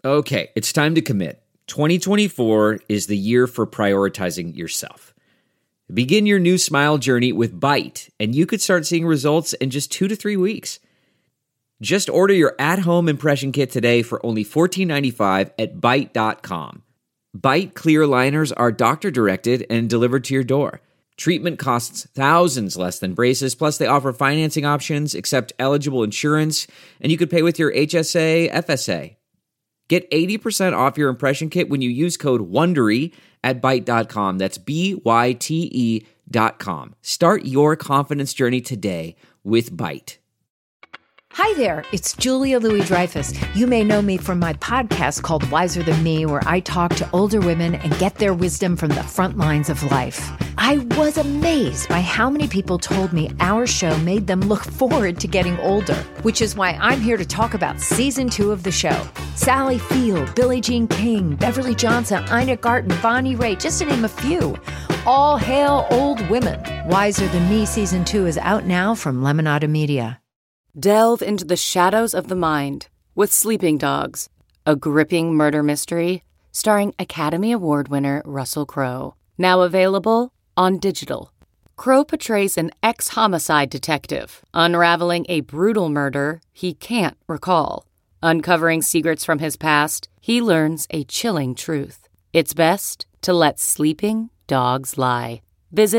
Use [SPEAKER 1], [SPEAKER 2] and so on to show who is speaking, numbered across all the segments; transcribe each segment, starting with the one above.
[SPEAKER 1] Okay, it's time to commit. 2024 is the year for prioritizing yourself. Begin your new smile journey with Byte, and you could start seeing results in just 2 to 3 weeks. Just order your at-home impression kit today for only $14.95 at Byte.com. Byte clear liners are doctor-directed and delivered to your door. Treatment costs thousands less than braces, plus they offer financing options, accept eligible insurance, and you could pay with your HSA, FSA. Get 80% off your impression kit when you use code WONDERY at Byte.com. That's BYTE.com. Start your confidence journey today with Byte.
[SPEAKER 2] Hi there, it's Julia Louis-Dreyfus. You may know me from my podcast called Wiser Than Me, where I talk to older women and get their wisdom from the front lines of life. I was amazed by how many people told me our show made them look forward to getting older, which is why I'm here to talk about season 2 of the show. Sally Field, Billie Jean King, Beverly Johnson, Ina Garten, Bonnie Raitt, just to name a few. All hail old women. Wiser Than Me season 2 is out now from Lemonada Media.
[SPEAKER 3] Delve into the shadows of the mind with Sleeping Dogs, a gripping murder mystery starring Academy Award winner Russell Crowe. Now available on digital. Crowe portrays an ex-homicide detective unraveling a brutal murder he can't recall. Uncovering secrets from his past, he learns a chilling truth. It's best to let sleeping dogs lie. Visit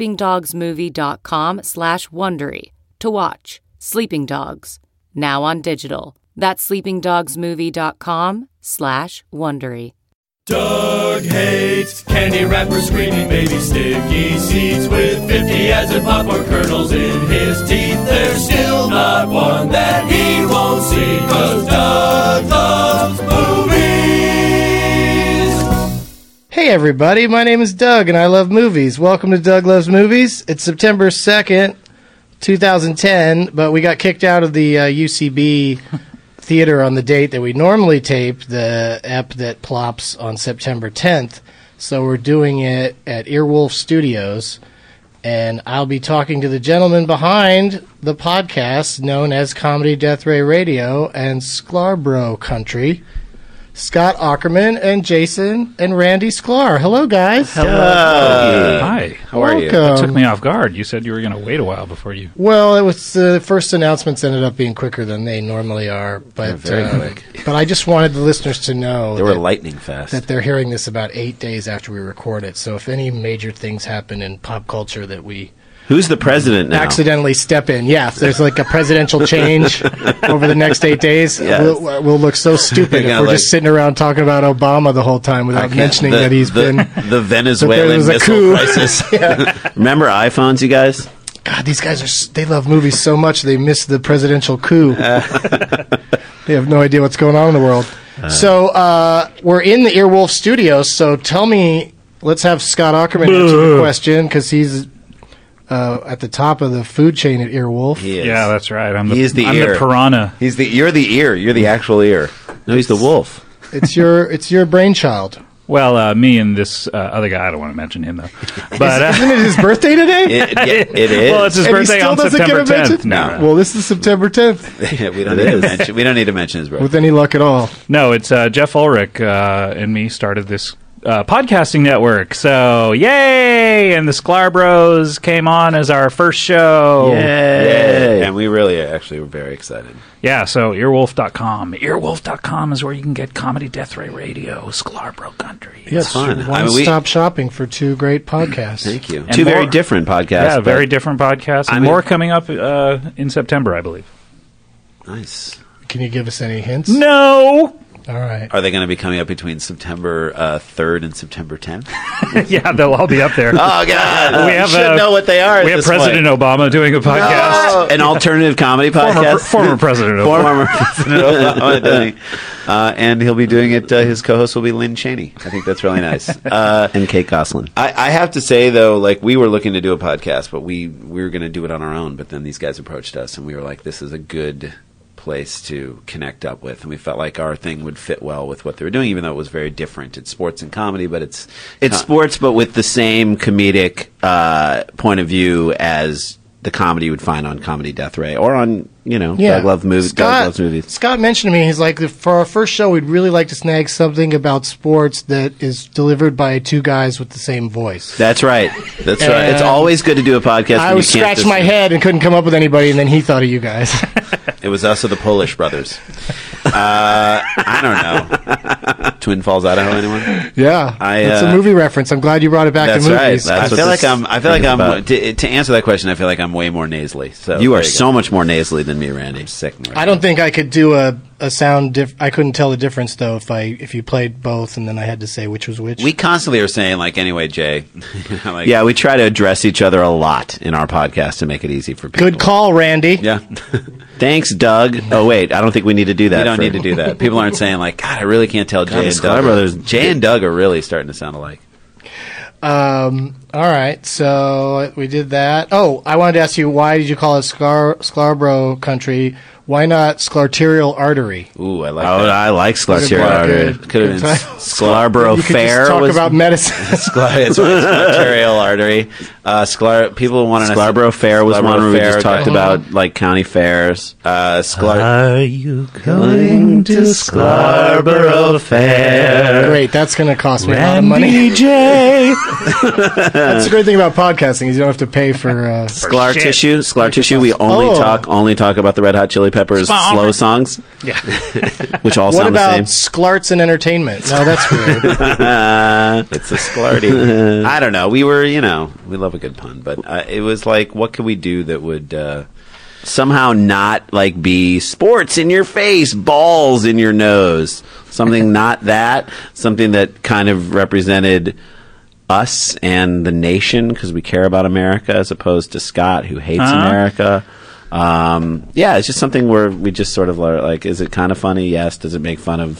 [SPEAKER 3] sleepingdogsmovie.com/Wondery to watch Sleeping Dogs, now on digital. That's sleepingdogsmovie.com/Wondery.
[SPEAKER 4] Doug hates candy wrappers, screaming baby sticky seeds with 50 as in popcorn kernels in his teeth. There's still not one that he won't see, 'cause Doug loves movies.
[SPEAKER 5] Hey everybody, my name is Doug and I love movies. Welcome to Doug Loves Movies. It's September 2nd, 2010, but we got kicked out of the UCB theater on the date that we normally tape, the ep that plops on September 10th. So we're doing it at Earwolf Studios, and I'll be talking to the gentleman behind the podcast known as Comedy Death Ray Radio and Sklarbro Country, Scott Aukerman and Jason and Randy Sklar. Hello, guys.
[SPEAKER 6] Hello. Hi. How are you?
[SPEAKER 5] Welcome.
[SPEAKER 6] That took me off guard. You said you were going to wait a while before you...
[SPEAKER 5] Well, it was the first announcements ended up being quicker than they normally are, but
[SPEAKER 7] very quick.
[SPEAKER 5] But I just wanted the listeners to know
[SPEAKER 7] They were lightning fast.
[SPEAKER 5] that they're hearing this about 8 days after we record it. So if any major things happen in pop culture that we
[SPEAKER 7] Who's the president now?
[SPEAKER 5] accidentally step in, yeah, if there's like a presidential change over the next 8 days,
[SPEAKER 7] Yes.
[SPEAKER 5] we'll look so stupid if
[SPEAKER 7] Yeah,
[SPEAKER 5] we're
[SPEAKER 7] like-
[SPEAKER 5] just sitting around talking about Obama the whole time without mentioning that he's been...
[SPEAKER 7] the Venezuelan
[SPEAKER 5] was a
[SPEAKER 7] missile
[SPEAKER 5] coup.
[SPEAKER 7] crisis. Remember iPhones, you guys?
[SPEAKER 5] God, these guys they love movies so much they miss the presidential coup. They have no idea what's going on in the world. So we're in the Earwolf Studios. So tell me, let's have Scott Aukerman answer the question because he's at the top of the food chain at Earwolf.
[SPEAKER 7] He is.
[SPEAKER 6] Yeah, that's right. I'm
[SPEAKER 7] He's the
[SPEAKER 6] I'm
[SPEAKER 7] ear.
[SPEAKER 6] the piranha.
[SPEAKER 7] You're the ear. You're the actual ear. No, he's the wolf.
[SPEAKER 5] It's your brainchild.
[SPEAKER 6] Well, me and this other guy, I don't want to mention him, though. But
[SPEAKER 5] Isn't it his birthday today?
[SPEAKER 7] It is.
[SPEAKER 6] well, it's his
[SPEAKER 5] And he
[SPEAKER 6] birthday
[SPEAKER 5] still
[SPEAKER 6] on
[SPEAKER 5] doesn't get
[SPEAKER 6] September
[SPEAKER 5] a mention?
[SPEAKER 6] 10th. No.
[SPEAKER 5] Well, this is September 10th
[SPEAKER 7] we don't need to mention. We don't need to mention his birthday.
[SPEAKER 5] with any luck at all.
[SPEAKER 6] No, it's Jeff Ulrich and me started this podcasting network. So, yay! And the Sklar Bros came on as our first show.
[SPEAKER 7] Yay! And we really actually were very excited.
[SPEAKER 6] Yeah, so earwolf.com. Earwolf.com is where you can get Comedy Death Ray Radio, Sklarbro Country.
[SPEAKER 5] Yes,
[SPEAKER 7] fun.
[SPEAKER 5] one-stop shopping for 2 great podcasts.
[SPEAKER 7] Thank you.
[SPEAKER 6] And
[SPEAKER 7] Two very
[SPEAKER 6] more-
[SPEAKER 7] different podcasts.
[SPEAKER 6] Yeah,
[SPEAKER 7] but
[SPEAKER 6] very different podcasts. And
[SPEAKER 7] I mean-
[SPEAKER 6] more coming up in September, I believe.
[SPEAKER 7] Nice.
[SPEAKER 5] Can you give us any hints?
[SPEAKER 6] No!
[SPEAKER 5] All right.
[SPEAKER 7] Are they going to be coming up between September 3rd and September 10th?
[SPEAKER 6] Yeah, they'll all be up there.
[SPEAKER 7] Oh, God.
[SPEAKER 6] We have,
[SPEAKER 7] you should know what they are.
[SPEAKER 6] We have President Obama doing a podcast.
[SPEAKER 7] An alternative comedy podcast.
[SPEAKER 6] Former President Obama.
[SPEAKER 7] Former President Obama doing, and he'll be doing it. His co-host will be Lynn Cheney. I think that's really nice.
[SPEAKER 8] And Kate Gosselin.
[SPEAKER 7] I have to say though, like we were looking to do a podcast, but we were going to do it on our own. But then these guys approached us, and we were like, "This is a good place to connect up with," and we felt like our thing would fit well with what they were doing, even though it was very different. It's sports and comedy, but it's
[SPEAKER 8] Sports, but with the same comedic point of view as the comedy you would find on Comedy Death Ray or on
[SPEAKER 7] Doug Loves Movies.
[SPEAKER 5] Scott mentioned to me, he's like, for our first show, we'd really like to snag something about sports that is delivered by two guys with the same voice.
[SPEAKER 7] That's right. That's right. It's always good to do a podcast.
[SPEAKER 5] I was scratching my head and couldn't come up with anybody, and then he thought of you guys.
[SPEAKER 7] It was us or the Polish brothers. I don't know. Twin Falls, Idaho. Anyone?
[SPEAKER 5] Yeah, it's a movie reference. I'm glad you brought it back to movies.
[SPEAKER 7] Right. I feel like I'm. To answer that question, I feel like I'm way more nasally. So
[SPEAKER 8] you are so much more nasally than me, Randy. I'm sick.
[SPEAKER 5] I don't think I could do a sound. I couldn't tell the difference though if you played both and then I had to say which was which.
[SPEAKER 7] We constantly are saying anyway, Jay.
[SPEAKER 8] Yeah, we try to address each other a lot in our podcast to make it easy for people.
[SPEAKER 5] Good call, Randy.
[SPEAKER 7] Yeah.
[SPEAKER 8] Thanks, Doug. Oh wait, I don't think we need to do that.
[SPEAKER 7] We don't need to do that. People aren't saying God, I really can't tell Jay and Doug. Brothers. Jay and Doug are really starting to sound alike.
[SPEAKER 5] All right, so we did that. Oh, I wanted to ask you, why did you call it Scarborough Country? Why not Sclarterial Artery?
[SPEAKER 7] Ooh, I like that.
[SPEAKER 8] I like Sclarterial Artery.
[SPEAKER 7] Could have been
[SPEAKER 8] Scarborough Fair.
[SPEAKER 5] Just talk about medicine.
[SPEAKER 7] Sclarterial Artery. People want to
[SPEAKER 8] Scarborough Fair was one where we just talked about county fairs.
[SPEAKER 7] Are
[SPEAKER 8] you going to Scarborough Fair?
[SPEAKER 5] Great, that's going to cost me a lot of money. That's the great thing about podcasting is you don't have to pay for
[SPEAKER 8] Sklar Tissue. Sklar Tissue. We only talk about the Red Hot Chili Peppers slow songs.
[SPEAKER 5] Yeah.
[SPEAKER 8] Which all
[SPEAKER 5] sound the same. What about Sklarts and Entertainment? No, that's weird.
[SPEAKER 7] It's a Sklarty. I don't know. We were, we love a good pun, but it was what could we do that would
[SPEAKER 8] somehow not be sports in your face, balls in your nose, something not that, something that kind of represented us and the nation because we care about America as opposed to Scott who hates America. It's just something where we just sort of is it kind of funny? Yes. Does it make fun of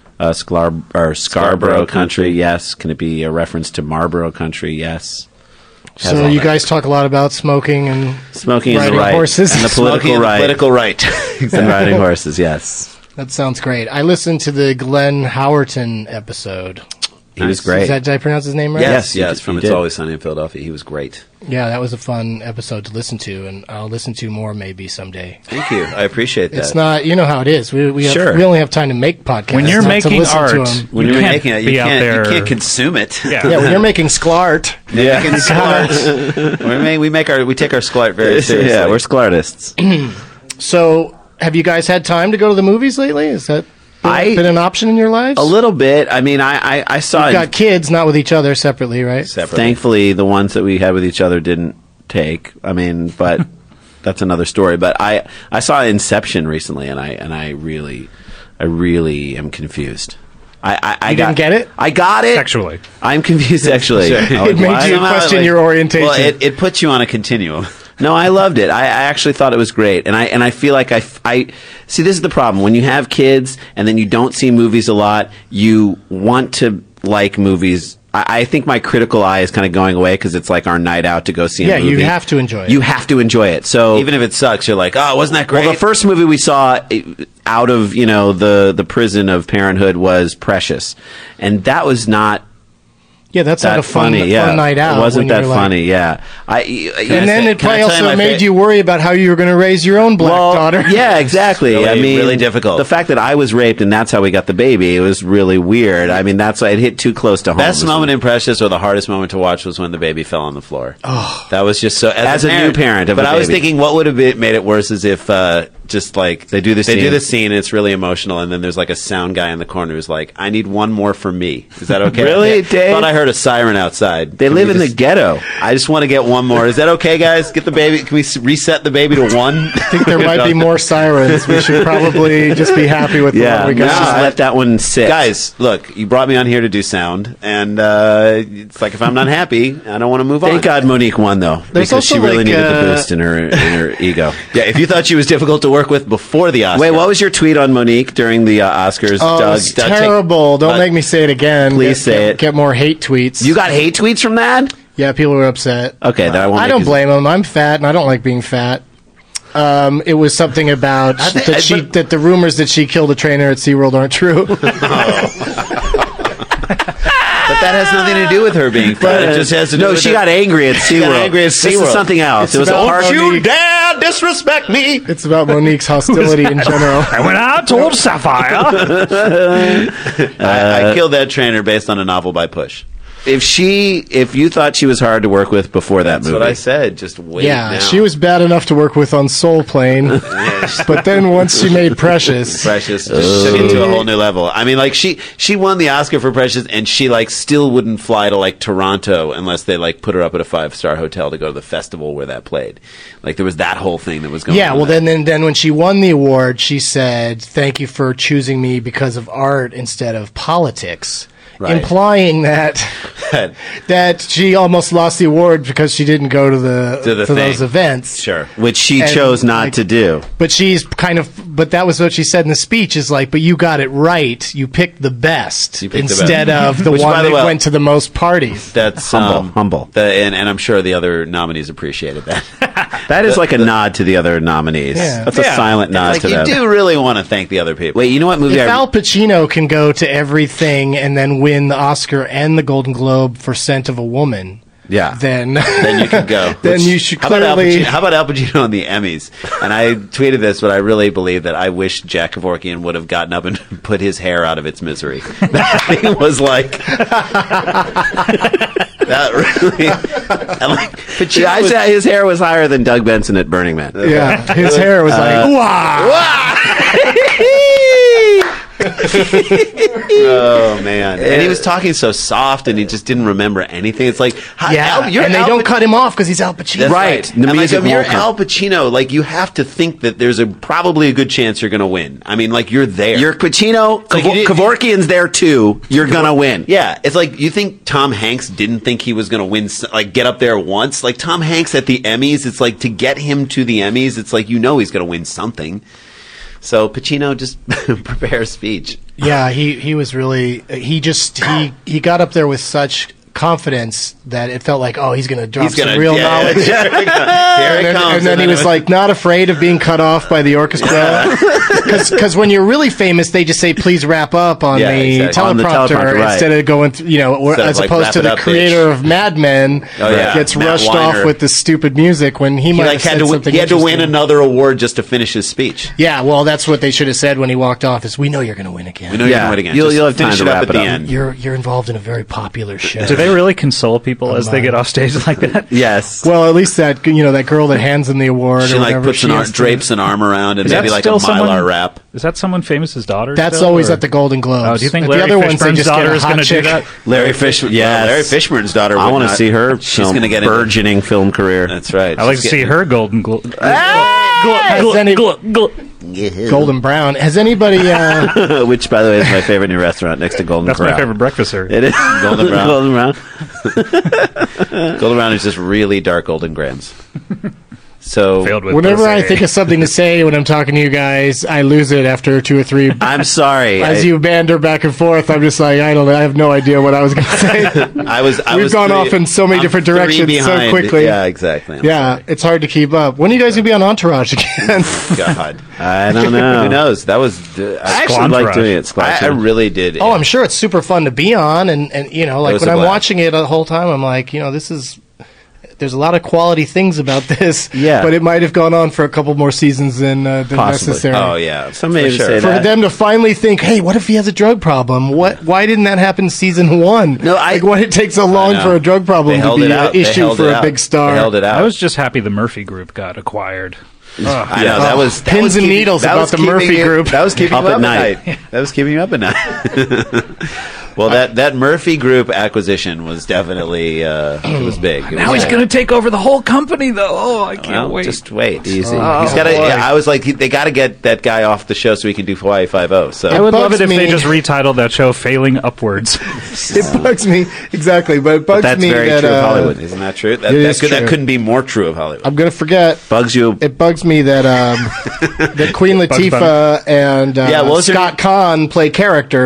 [SPEAKER 8] Scarborough Country? Yes. Can it be a reference to Marlboro Country? Yes.
[SPEAKER 5] So you guys talk a lot about smoking and
[SPEAKER 8] riding
[SPEAKER 5] horses.
[SPEAKER 8] And the political right. And riding horses, yes.
[SPEAKER 5] That sounds great. I listened to the Glenn Howerton episode.
[SPEAKER 8] He was great.
[SPEAKER 5] Did I pronounce his name right?
[SPEAKER 7] Yes. From It's Always Sunny in Philadelphia. He was great.
[SPEAKER 5] Yeah, that was a fun episode to listen to, and I'll listen to more maybe someday.
[SPEAKER 7] Thank you. I appreciate that.
[SPEAKER 5] It's not, you know how it is. We only have time to make podcasts.
[SPEAKER 6] When you're making art,
[SPEAKER 7] when you're making it, you can't consume it.
[SPEAKER 5] Yeah, when you're making Sklart.
[SPEAKER 7] Yeah, making Sklart. we take our Sklart very seriously.
[SPEAKER 8] Yeah, we're Sklartists.
[SPEAKER 5] So, have you guys had time to go to the movies lately? Is that been an option in your lives?
[SPEAKER 8] A little bit. I mean, I saw...
[SPEAKER 5] You've got kids, not with each other, separately, right?
[SPEAKER 8] Separately. Thankfully, the ones that we had with each other didn't take. I mean, but that's another story. But I saw Inception recently, and I really am confused. I
[SPEAKER 5] didn't get it?
[SPEAKER 8] I got it.
[SPEAKER 6] Sexually.
[SPEAKER 8] I'm confused sexually.
[SPEAKER 5] It made you question your orientation.
[SPEAKER 7] Well, it puts you on a continuum.
[SPEAKER 8] No, I loved it. I actually thought it was great, and I feel like I see. This is the problem when you have kids and then you don't see movies a lot. You want to like movies. I think my critical eye is kind of going away because it's our night out to go see a movie.
[SPEAKER 5] Yeah, you have to enjoy it.
[SPEAKER 8] You have to enjoy it. So
[SPEAKER 7] even if it sucks, you're like, oh, wasn't that great?
[SPEAKER 8] Well, the first movie we saw out of the prison of parenthood was Precious, and that was not.
[SPEAKER 5] Yeah, that's not a fun night out.
[SPEAKER 8] It wasn't that funny, yeah.
[SPEAKER 5] And then it probably also made you worry about how you were going to raise your own black daughter.
[SPEAKER 8] Yeah, exactly.
[SPEAKER 7] Really difficult.
[SPEAKER 8] The fact that I was raped and that's how we got the baby, it was really weird. I mean, that's why it hit too close to home.
[SPEAKER 7] Best moment in Precious or the hardest moment to watch was when the baby fell on the floor.
[SPEAKER 5] Oh.
[SPEAKER 7] That was just so...
[SPEAKER 8] As a new parent of a baby.
[SPEAKER 7] But I was thinking what would have made it worse is if... they do the scene and it's really emotional, and then there's a sound guy in the corner who's like, I need one more for me. Is that okay?
[SPEAKER 8] Really, Dave?
[SPEAKER 7] I thought I heard a siren outside.
[SPEAKER 8] They live in the ghetto.
[SPEAKER 7] I just want to get one more. Is that okay, guys? Get the baby. Can we reset the baby to one?
[SPEAKER 5] I think there might be more sirens. We should probably just be happy with the one we got.
[SPEAKER 8] Just let that one sit.
[SPEAKER 7] Guys, look, you brought me on here to do sound, and it's if I'm not happy, I don't want to move on.
[SPEAKER 8] Thank God Monique won, though, because she really needed the boost in her ego.
[SPEAKER 7] Yeah, if you thought she was difficult to work with before the Oscars.
[SPEAKER 8] Wait, what was your tweet on Monique during the Oscars?
[SPEAKER 5] Oh,
[SPEAKER 8] Doug?
[SPEAKER 5] it's terrible. Don't make me say it again.
[SPEAKER 8] Please say it.
[SPEAKER 5] Get more hate tweets.
[SPEAKER 8] You got hate tweets from that?
[SPEAKER 5] Yeah, people were upset.
[SPEAKER 8] Okay, then I won't.
[SPEAKER 5] I don't blame them. I'm fat, and I don't like being fat. It was something about that the rumors that she killed a trainer at SeaWorld aren't true.
[SPEAKER 7] But that has nothing to do with her being fat. It just has to do with
[SPEAKER 8] she got angry at SeaWorld. This is something else. It was a park.
[SPEAKER 5] Monique.
[SPEAKER 8] dare disrespect me.
[SPEAKER 5] It's about Monique's hostility in general.
[SPEAKER 6] And when I told Sapphire,
[SPEAKER 7] I killed that trainer based on a novel by Push.
[SPEAKER 8] If you thought she was hard to work with before that movie,
[SPEAKER 7] That's what I said. Just wait.
[SPEAKER 5] Yeah,
[SPEAKER 7] now.
[SPEAKER 5] she was bad enough to work with on Soul Plane, but then once she made Precious,
[SPEAKER 7] Precious just took it to a whole new level. I mean, like she won the Oscar for Precious, and she like still wouldn't fly to like Toronto unless they like put her up at a 5-star hotel to go to the festival where that played. Like there was that whole thing that was going on.
[SPEAKER 5] yeah. Well, then when she won the award, she said, "Thank you for choosing me because of art instead of politics."
[SPEAKER 7] Right.
[SPEAKER 5] Implying that she almost lost the award because she didn't go to those events.
[SPEAKER 7] Sure.
[SPEAKER 8] which she
[SPEAKER 5] And,
[SPEAKER 8] chose not to do.
[SPEAKER 5] But but that was what she said in the speech is like, but you got it right. You picked the best
[SPEAKER 7] You picked the
[SPEAKER 5] instead
[SPEAKER 7] best.
[SPEAKER 5] of the
[SPEAKER 7] Which,
[SPEAKER 5] one
[SPEAKER 7] by the
[SPEAKER 5] that
[SPEAKER 7] way-
[SPEAKER 5] went to the most parties.
[SPEAKER 7] That's
[SPEAKER 8] Humble.
[SPEAKER 7] And I'm sure the other nominees appreciated that.
[SPEAKER 8] That is like a nod to the other nominees.
[SPEAKER 5] Yeah.
[SPEAKER 8] That's a silent nod
[SPEAKER 7] like
[SPEAKER 8] to
[SPEAKER 7] you
[SPEAKER 8] them.
[SPEAKER 7] do really want to thank the other people.
[SPEAKER 8] Wait, you know what movie
[SPEAKER 5] If Al Pacino can go to everything and then win the Oscar and the Golden Globe for Scent of a Woman,
[SPEAKER 8] Yeah.
[SPEAKER 5] then
[SPEAKER 7] Then you can go.
[SPEAKER 5] then you should
[SPEAKER 7] How about Al
[SPEAKER 5] clearly.
[SPEAKER 7] Pacino- How about Al Pacino on the Emmys? And I tweeted this, but I really believe that I wish Jack Kevorkian would have gotten up and put his hair out of its misery. That thing was like that really. I'm like, Pacino
[SPEAKER 8] I
[SPEAKER 7] was-
[SPEAKER 8] said his hair was higher than Doug Benson at Burning Man.
[SPEAKER 5] Yeah, his hair was like, "Wah!"
[SPEAKER 7] Oh man! And he was talking so soft, and he just didn't remember anything. It's like,
[SPEAKER 5] Yeah,
[SPEAKER 7] you're
[SPEAKER 5] and they
[SPEAKER 7] Al
[SPEAKER 5] don't
[SPEAKER 7] Pac-
[SPEAKER 5] cut him off because he's Al Pacino.
[SPEAKER 7] That's
[SPEAKER 8] Right.
[SPEAKER 7] right.
[SPEAKER 8] The
[SPEAKER 7] And like,
[SPEAKER 8] music
[SPEAKER 7] if you're
[SPEAKER 8] won't come.
[SPEAKER 7] Al Pacino, like you have to think that there's probably a good chance you're going to win. I mean, like you're there.
[SPEAKER 8] You're Pacino.
[SPEAKER 7] like you did-
[SPEAKER 8] Kevorkian's there too. You're gonna win.
[SPEAKER 7] Yeah, it's like you think Tom Hanks didn't think he was going to win, like get up there once. Like Tom Hanks at the Emmys, it's like to get him to the Emmys, it's like he's going to win something. So Pacino just prepare a speech.
[SPEAKER 5] Yeah, he was really he got up there with such confidence that it felt like, oh, he's going to drop some real knowledge.
[SPEAKER 7] Here it comes.
[SPEAKER 5] And then he was like not afraid of being cut off by the orchestra. Because when you're really famous, they just say, please wrap up on,
[SPEAKER 7] Yeah,
[SPEAKER 5] the,
[SPEAKER 7] exactly.
[SPEAKER 5] teleprompter
[SPEAKER 8] On the teleprompter, right.
[SPEAKER 5] instead of going through,
[SPEAKER 7] Instead
[SPEAKER 5] as
[SPEAKER 7] of, like,
[SPEAKER 5] opposed
[SPEAKER 7] wrap
[SPEAKER 5] to
[SPEAKER 7] it
[SPEAKER 5] the
[SPEAKER 7] up,
[SPEAKER 5] creator of Mad Men
[SPEAKER 7] Oh, yeah.
[SPEAKER 5] gets
[SPEAKER 7] Matt
[SPEAKER 5] rushed
[SPEAKER 7] Weiner.
[SPEAKER 5] off with the stupid music when he
[SPEAKER 7] he
[SPEAKER 5] might
[SPEAKER 7] like
[SPEAKER 5] have
[SPEAKER 7] had
[SPEAKER 5] said
[SPEAKER 7] to
[SPEAKER 5] something
[SPEAKER 7] he had to win
[SPEAKER 5] interesting.
[SPEAKER 7] another award just to finish his speech.
[SPEAKER 5] Yeah, well, that's what they should have said when he walked off is, we know you're going to win again.
[SPEAKER 7] We know
[SPEAKER 8] Yeah.
[SPEAKER 7] you're going to win again.
[SPEAKER 8] You'll
[SPEAKER 7] Just
[SPEAKER 8] have time
[SPEAKER 7] finish
[SPEAKER 8] to
[SPEAKER 7] it up
[SPEAKER 8] wrap
[SPEAKER 7] at
[SPEAKER 8] it
[SPEAKER 7] the
[SPEAKER 8] up.
[SPEAKER 7] end.
[SPEAKER 5] You're involved in a very popular show.
[SPEAKER 6] do they really console people as they get off stage like that?
[SPEAKER 8] Yes.
[SPEAKER 5] Well, at least that that girl that hands him the award,
[SPEAKER 7] She
[SPEAKER 5] or
[SPEAKER 7] like
[SPEAKER 5] whatever,
[SPEAKER 7] puts
[SPEAKER 5] she has to-
[SPEAKER 7] drapes an arm around and
[SPEAKER 6] Is
[SPEAKER 7] maybe
[SPEAKER 6] that
[SPEAKER 7] like a
[SPEAKER 6] still someone-
[SPEAKER 7] Mylar wrap.
[SPEAKER 6] Is that someone famous's daughter?
[SPEAKER 5] That's
[SPEAKER 6] still,
[SPEAKER 5] always
[SPEAKER 6] or-
[SPEAKER 5] at the Golden Globes.
[SPEAKER 6] Oh, do you think
[SPEAKER 5] At
[SPEAKER 6] Larry
[SPEAKER 5] the other ones, they
[SPEAKER 6] Fishburne's
[SPEAKER 5] just get
[SPEAKER 6] daughter
[SPEAKER 5] a
[SPEAKER 6] is
[SPEAKER 5] hot
[SPEAKER 6] going to do
[SPEAKER 5] chick.
[SPEAKER 6] that?
[SPEAKER 7] Larry Fishburne.
[SPEAKER 8] Yes.
[SPEAKER 7] Larry Fishburne's daughter.
[SPEAKER 8] I
[SPEAKER 7] would
[SPEAKER 8] want to
[SPEAKER 7] not-
[SPEAKER 8] see her.
[SPEAKER 7] She's going to get into-
[SPEAKER 8] burgeoning film career.
[SPEAKER 7] That's right.
[SPEAKER 6] I like to
[SPEAKER 7] She's
[SPEAKER 6] see
[SPEAKER 7] getting-
[SPEAKER 6] her Golden Globe.
[SPEAKER 5] Has any- Golden Brown. Has anybody?
[SPEAKER 8] Which, by the way, is my favorite new restaurant next to Golden
[SPEAKER 6] That's
[SPEAKER 8] Corral.
[SPEAKER 6] my favorite breakfast cereal.
[SPEAKER 8] It is
[SPEAKER 7] Golden Brown.
[SPEAKER 8] Golden Brown.
[SPEAKER 7] Golden Brown is just really dark golden grams. So
[SPEAKER 6] Failed with
[SPEAKER 5] Whenever I
[SPEAKER 6] pussy.
[SPEAKER 5] think of something to say when I'm talking to you guys, I lose it after 2 or 3.
[SPEAKER 8] I'm sorry.
[SPEAKER 5] As you banter back and forth, I'm just like, I don't know. I have no idea what I was going to say.
[SPEAKER 7] I was
[SPEAKER 5] We've gone off in so many different
[SPEAKER 7] 3
[SPEAKER 5] directions so
[SPEAKER 7] behind.
[SPEAKER 5] quickly.
[SPEAKER 7] Yeah, exactly. I'm
[SPEAKER 5] Yeah, it's hard to keep up. When are you guys going to be on Entourage again?
[SPEAKER 7] God.
[SPEAKER 8] I don't know.
[SPEAKER 7] Who knows? That was.
[SPEAKER 8] I actually like doing it.
[SPEAKER 7] I really did.
[SPEAKER 5] Oh, I'm sure it's super fun to be on, and like
[SPEAKER 7] was
[SPEAKER 5] when
[SPEAKER 7] a
[SPEAKER 5] I'm
[SPEAKER 7] blast.
[SPEAKER 5] watching it the whole time, I'm like, this is. There's a lot of quality things about this,
[SPEAKER 8] Yeah.
[SPEAKER 5] but it might have gone on for a couple more seasons than
[SPEAKER 8] Possibly.
[SPEAKER 5] necessary.
[SPEAKER 7] Oh yeah.
[SPEAKER 8] Some may
[SPEAKER 7] For
[SPEAKER 8] even
[SPEAKER 7] sure.
[SPEAKER 8] say
[SPEAKER 5] For
[SPEAKER 8] that.
[SPEAKER 5] them to finally think, hey, what if he has a drug problem? Why didn't that happen season 1?
[SPEAKER 8] No,
[SPEAKER 5] why it takes so long
[SPEAKER 7] know.
[SPEAKER 5] for a drug
[SPEAKER 7] They
[SPEAKER 5] problem to
[SPEAKER 7] held
[SPEAKER 5] be
[SPEAKER 7] it
[SPEAKER 5] an
[SPEAKER 7] out. They
[SPEAKER 5] issue
[SPEAKER 7] held
[SPEAKER 5] for
[SPEAKER 7] it
[SPEAKER 5] a
[SPEAKER 7] out.
[SPEAKER 5] big star?
[SPEAKER 7] They held it out.
[SPEAKER 6] I was just happy the Murphy Group got acquired.
[SPEAKER 7] I know that was that
[SPEAKER 5] Pins
[SPEAKER 7] was
[SPEAKER 5] and
[SPEAKER 7] keeping-
[SPEAKER 5] needles
[SPEAKER 7] that
[SPEAKER 5] about
[SPEAKER 7] was
[SPEAKER 5] the
[SPEAKER 7] keeping
[SPEAKER 5] Murphy
[SPEAKER 7] you-
[SPEAKER 5] Group.
[SPEAKER 7] That was keeping
[SPEAKER 8] Up
[SPEAKER 7] you
[SPEAKER 8] at
[SPEAKER 7] up
[SPEAKER 8] night.
[SPEAKER 7] at night. That was keeping you up at night. Well, that Murphy Group acquisition was definitely it was big. It
[SPEAKER 6] Now
[SPEAKER 7] was
[SPEAKER 6] he's
[SPEAKER 7] big.
[SPEAKER 6] going to take over the whole company, though. Oh, I can't
[SPEAKER 7] Well,
[SPEAKER 6] wait.
[SPEAKER 7] just wait.
[SPEAKER 8] Easy.
[SPEAKER 7] He's got to. I was like, they got to get that guy off the show so he can do Hawaii Five-0. So
[SPEAKER 6] I would love
[SPEAKER 5] bugs
[SPEAKER 6] it if they
[SPEAKER 5] me.
[SPEAKER 6] just retitled that show "Failing Upwards."
[SPEAKER 5] It bugs me exactly, but it bugs
[SPEAKER 8] that's
[SPEAKER 5] me
[SPEAKER 8] very
[SPEAKER 5] that
[SPEAKER 8] true of Hollywood.
[SPEAKER 7] isn't that true?
[SPEAKER 5] It is
[SPEAKER 7] That
[SPEAKER 5] true.
[SPEAKER 7] couldn't be more true of Hollywood.
[SPEAKER 5] I'm gonna forget.
[SPEAKER 8] Bugs you.
[SPEAKER 5] It bugs me that that Queen
[SPEAKER 6] Bugs
[SPEAKER 5] Latifah and
[SPEAKER 7] Yeah, what was her
[SPEAKER 5] Scott Kahn play characters.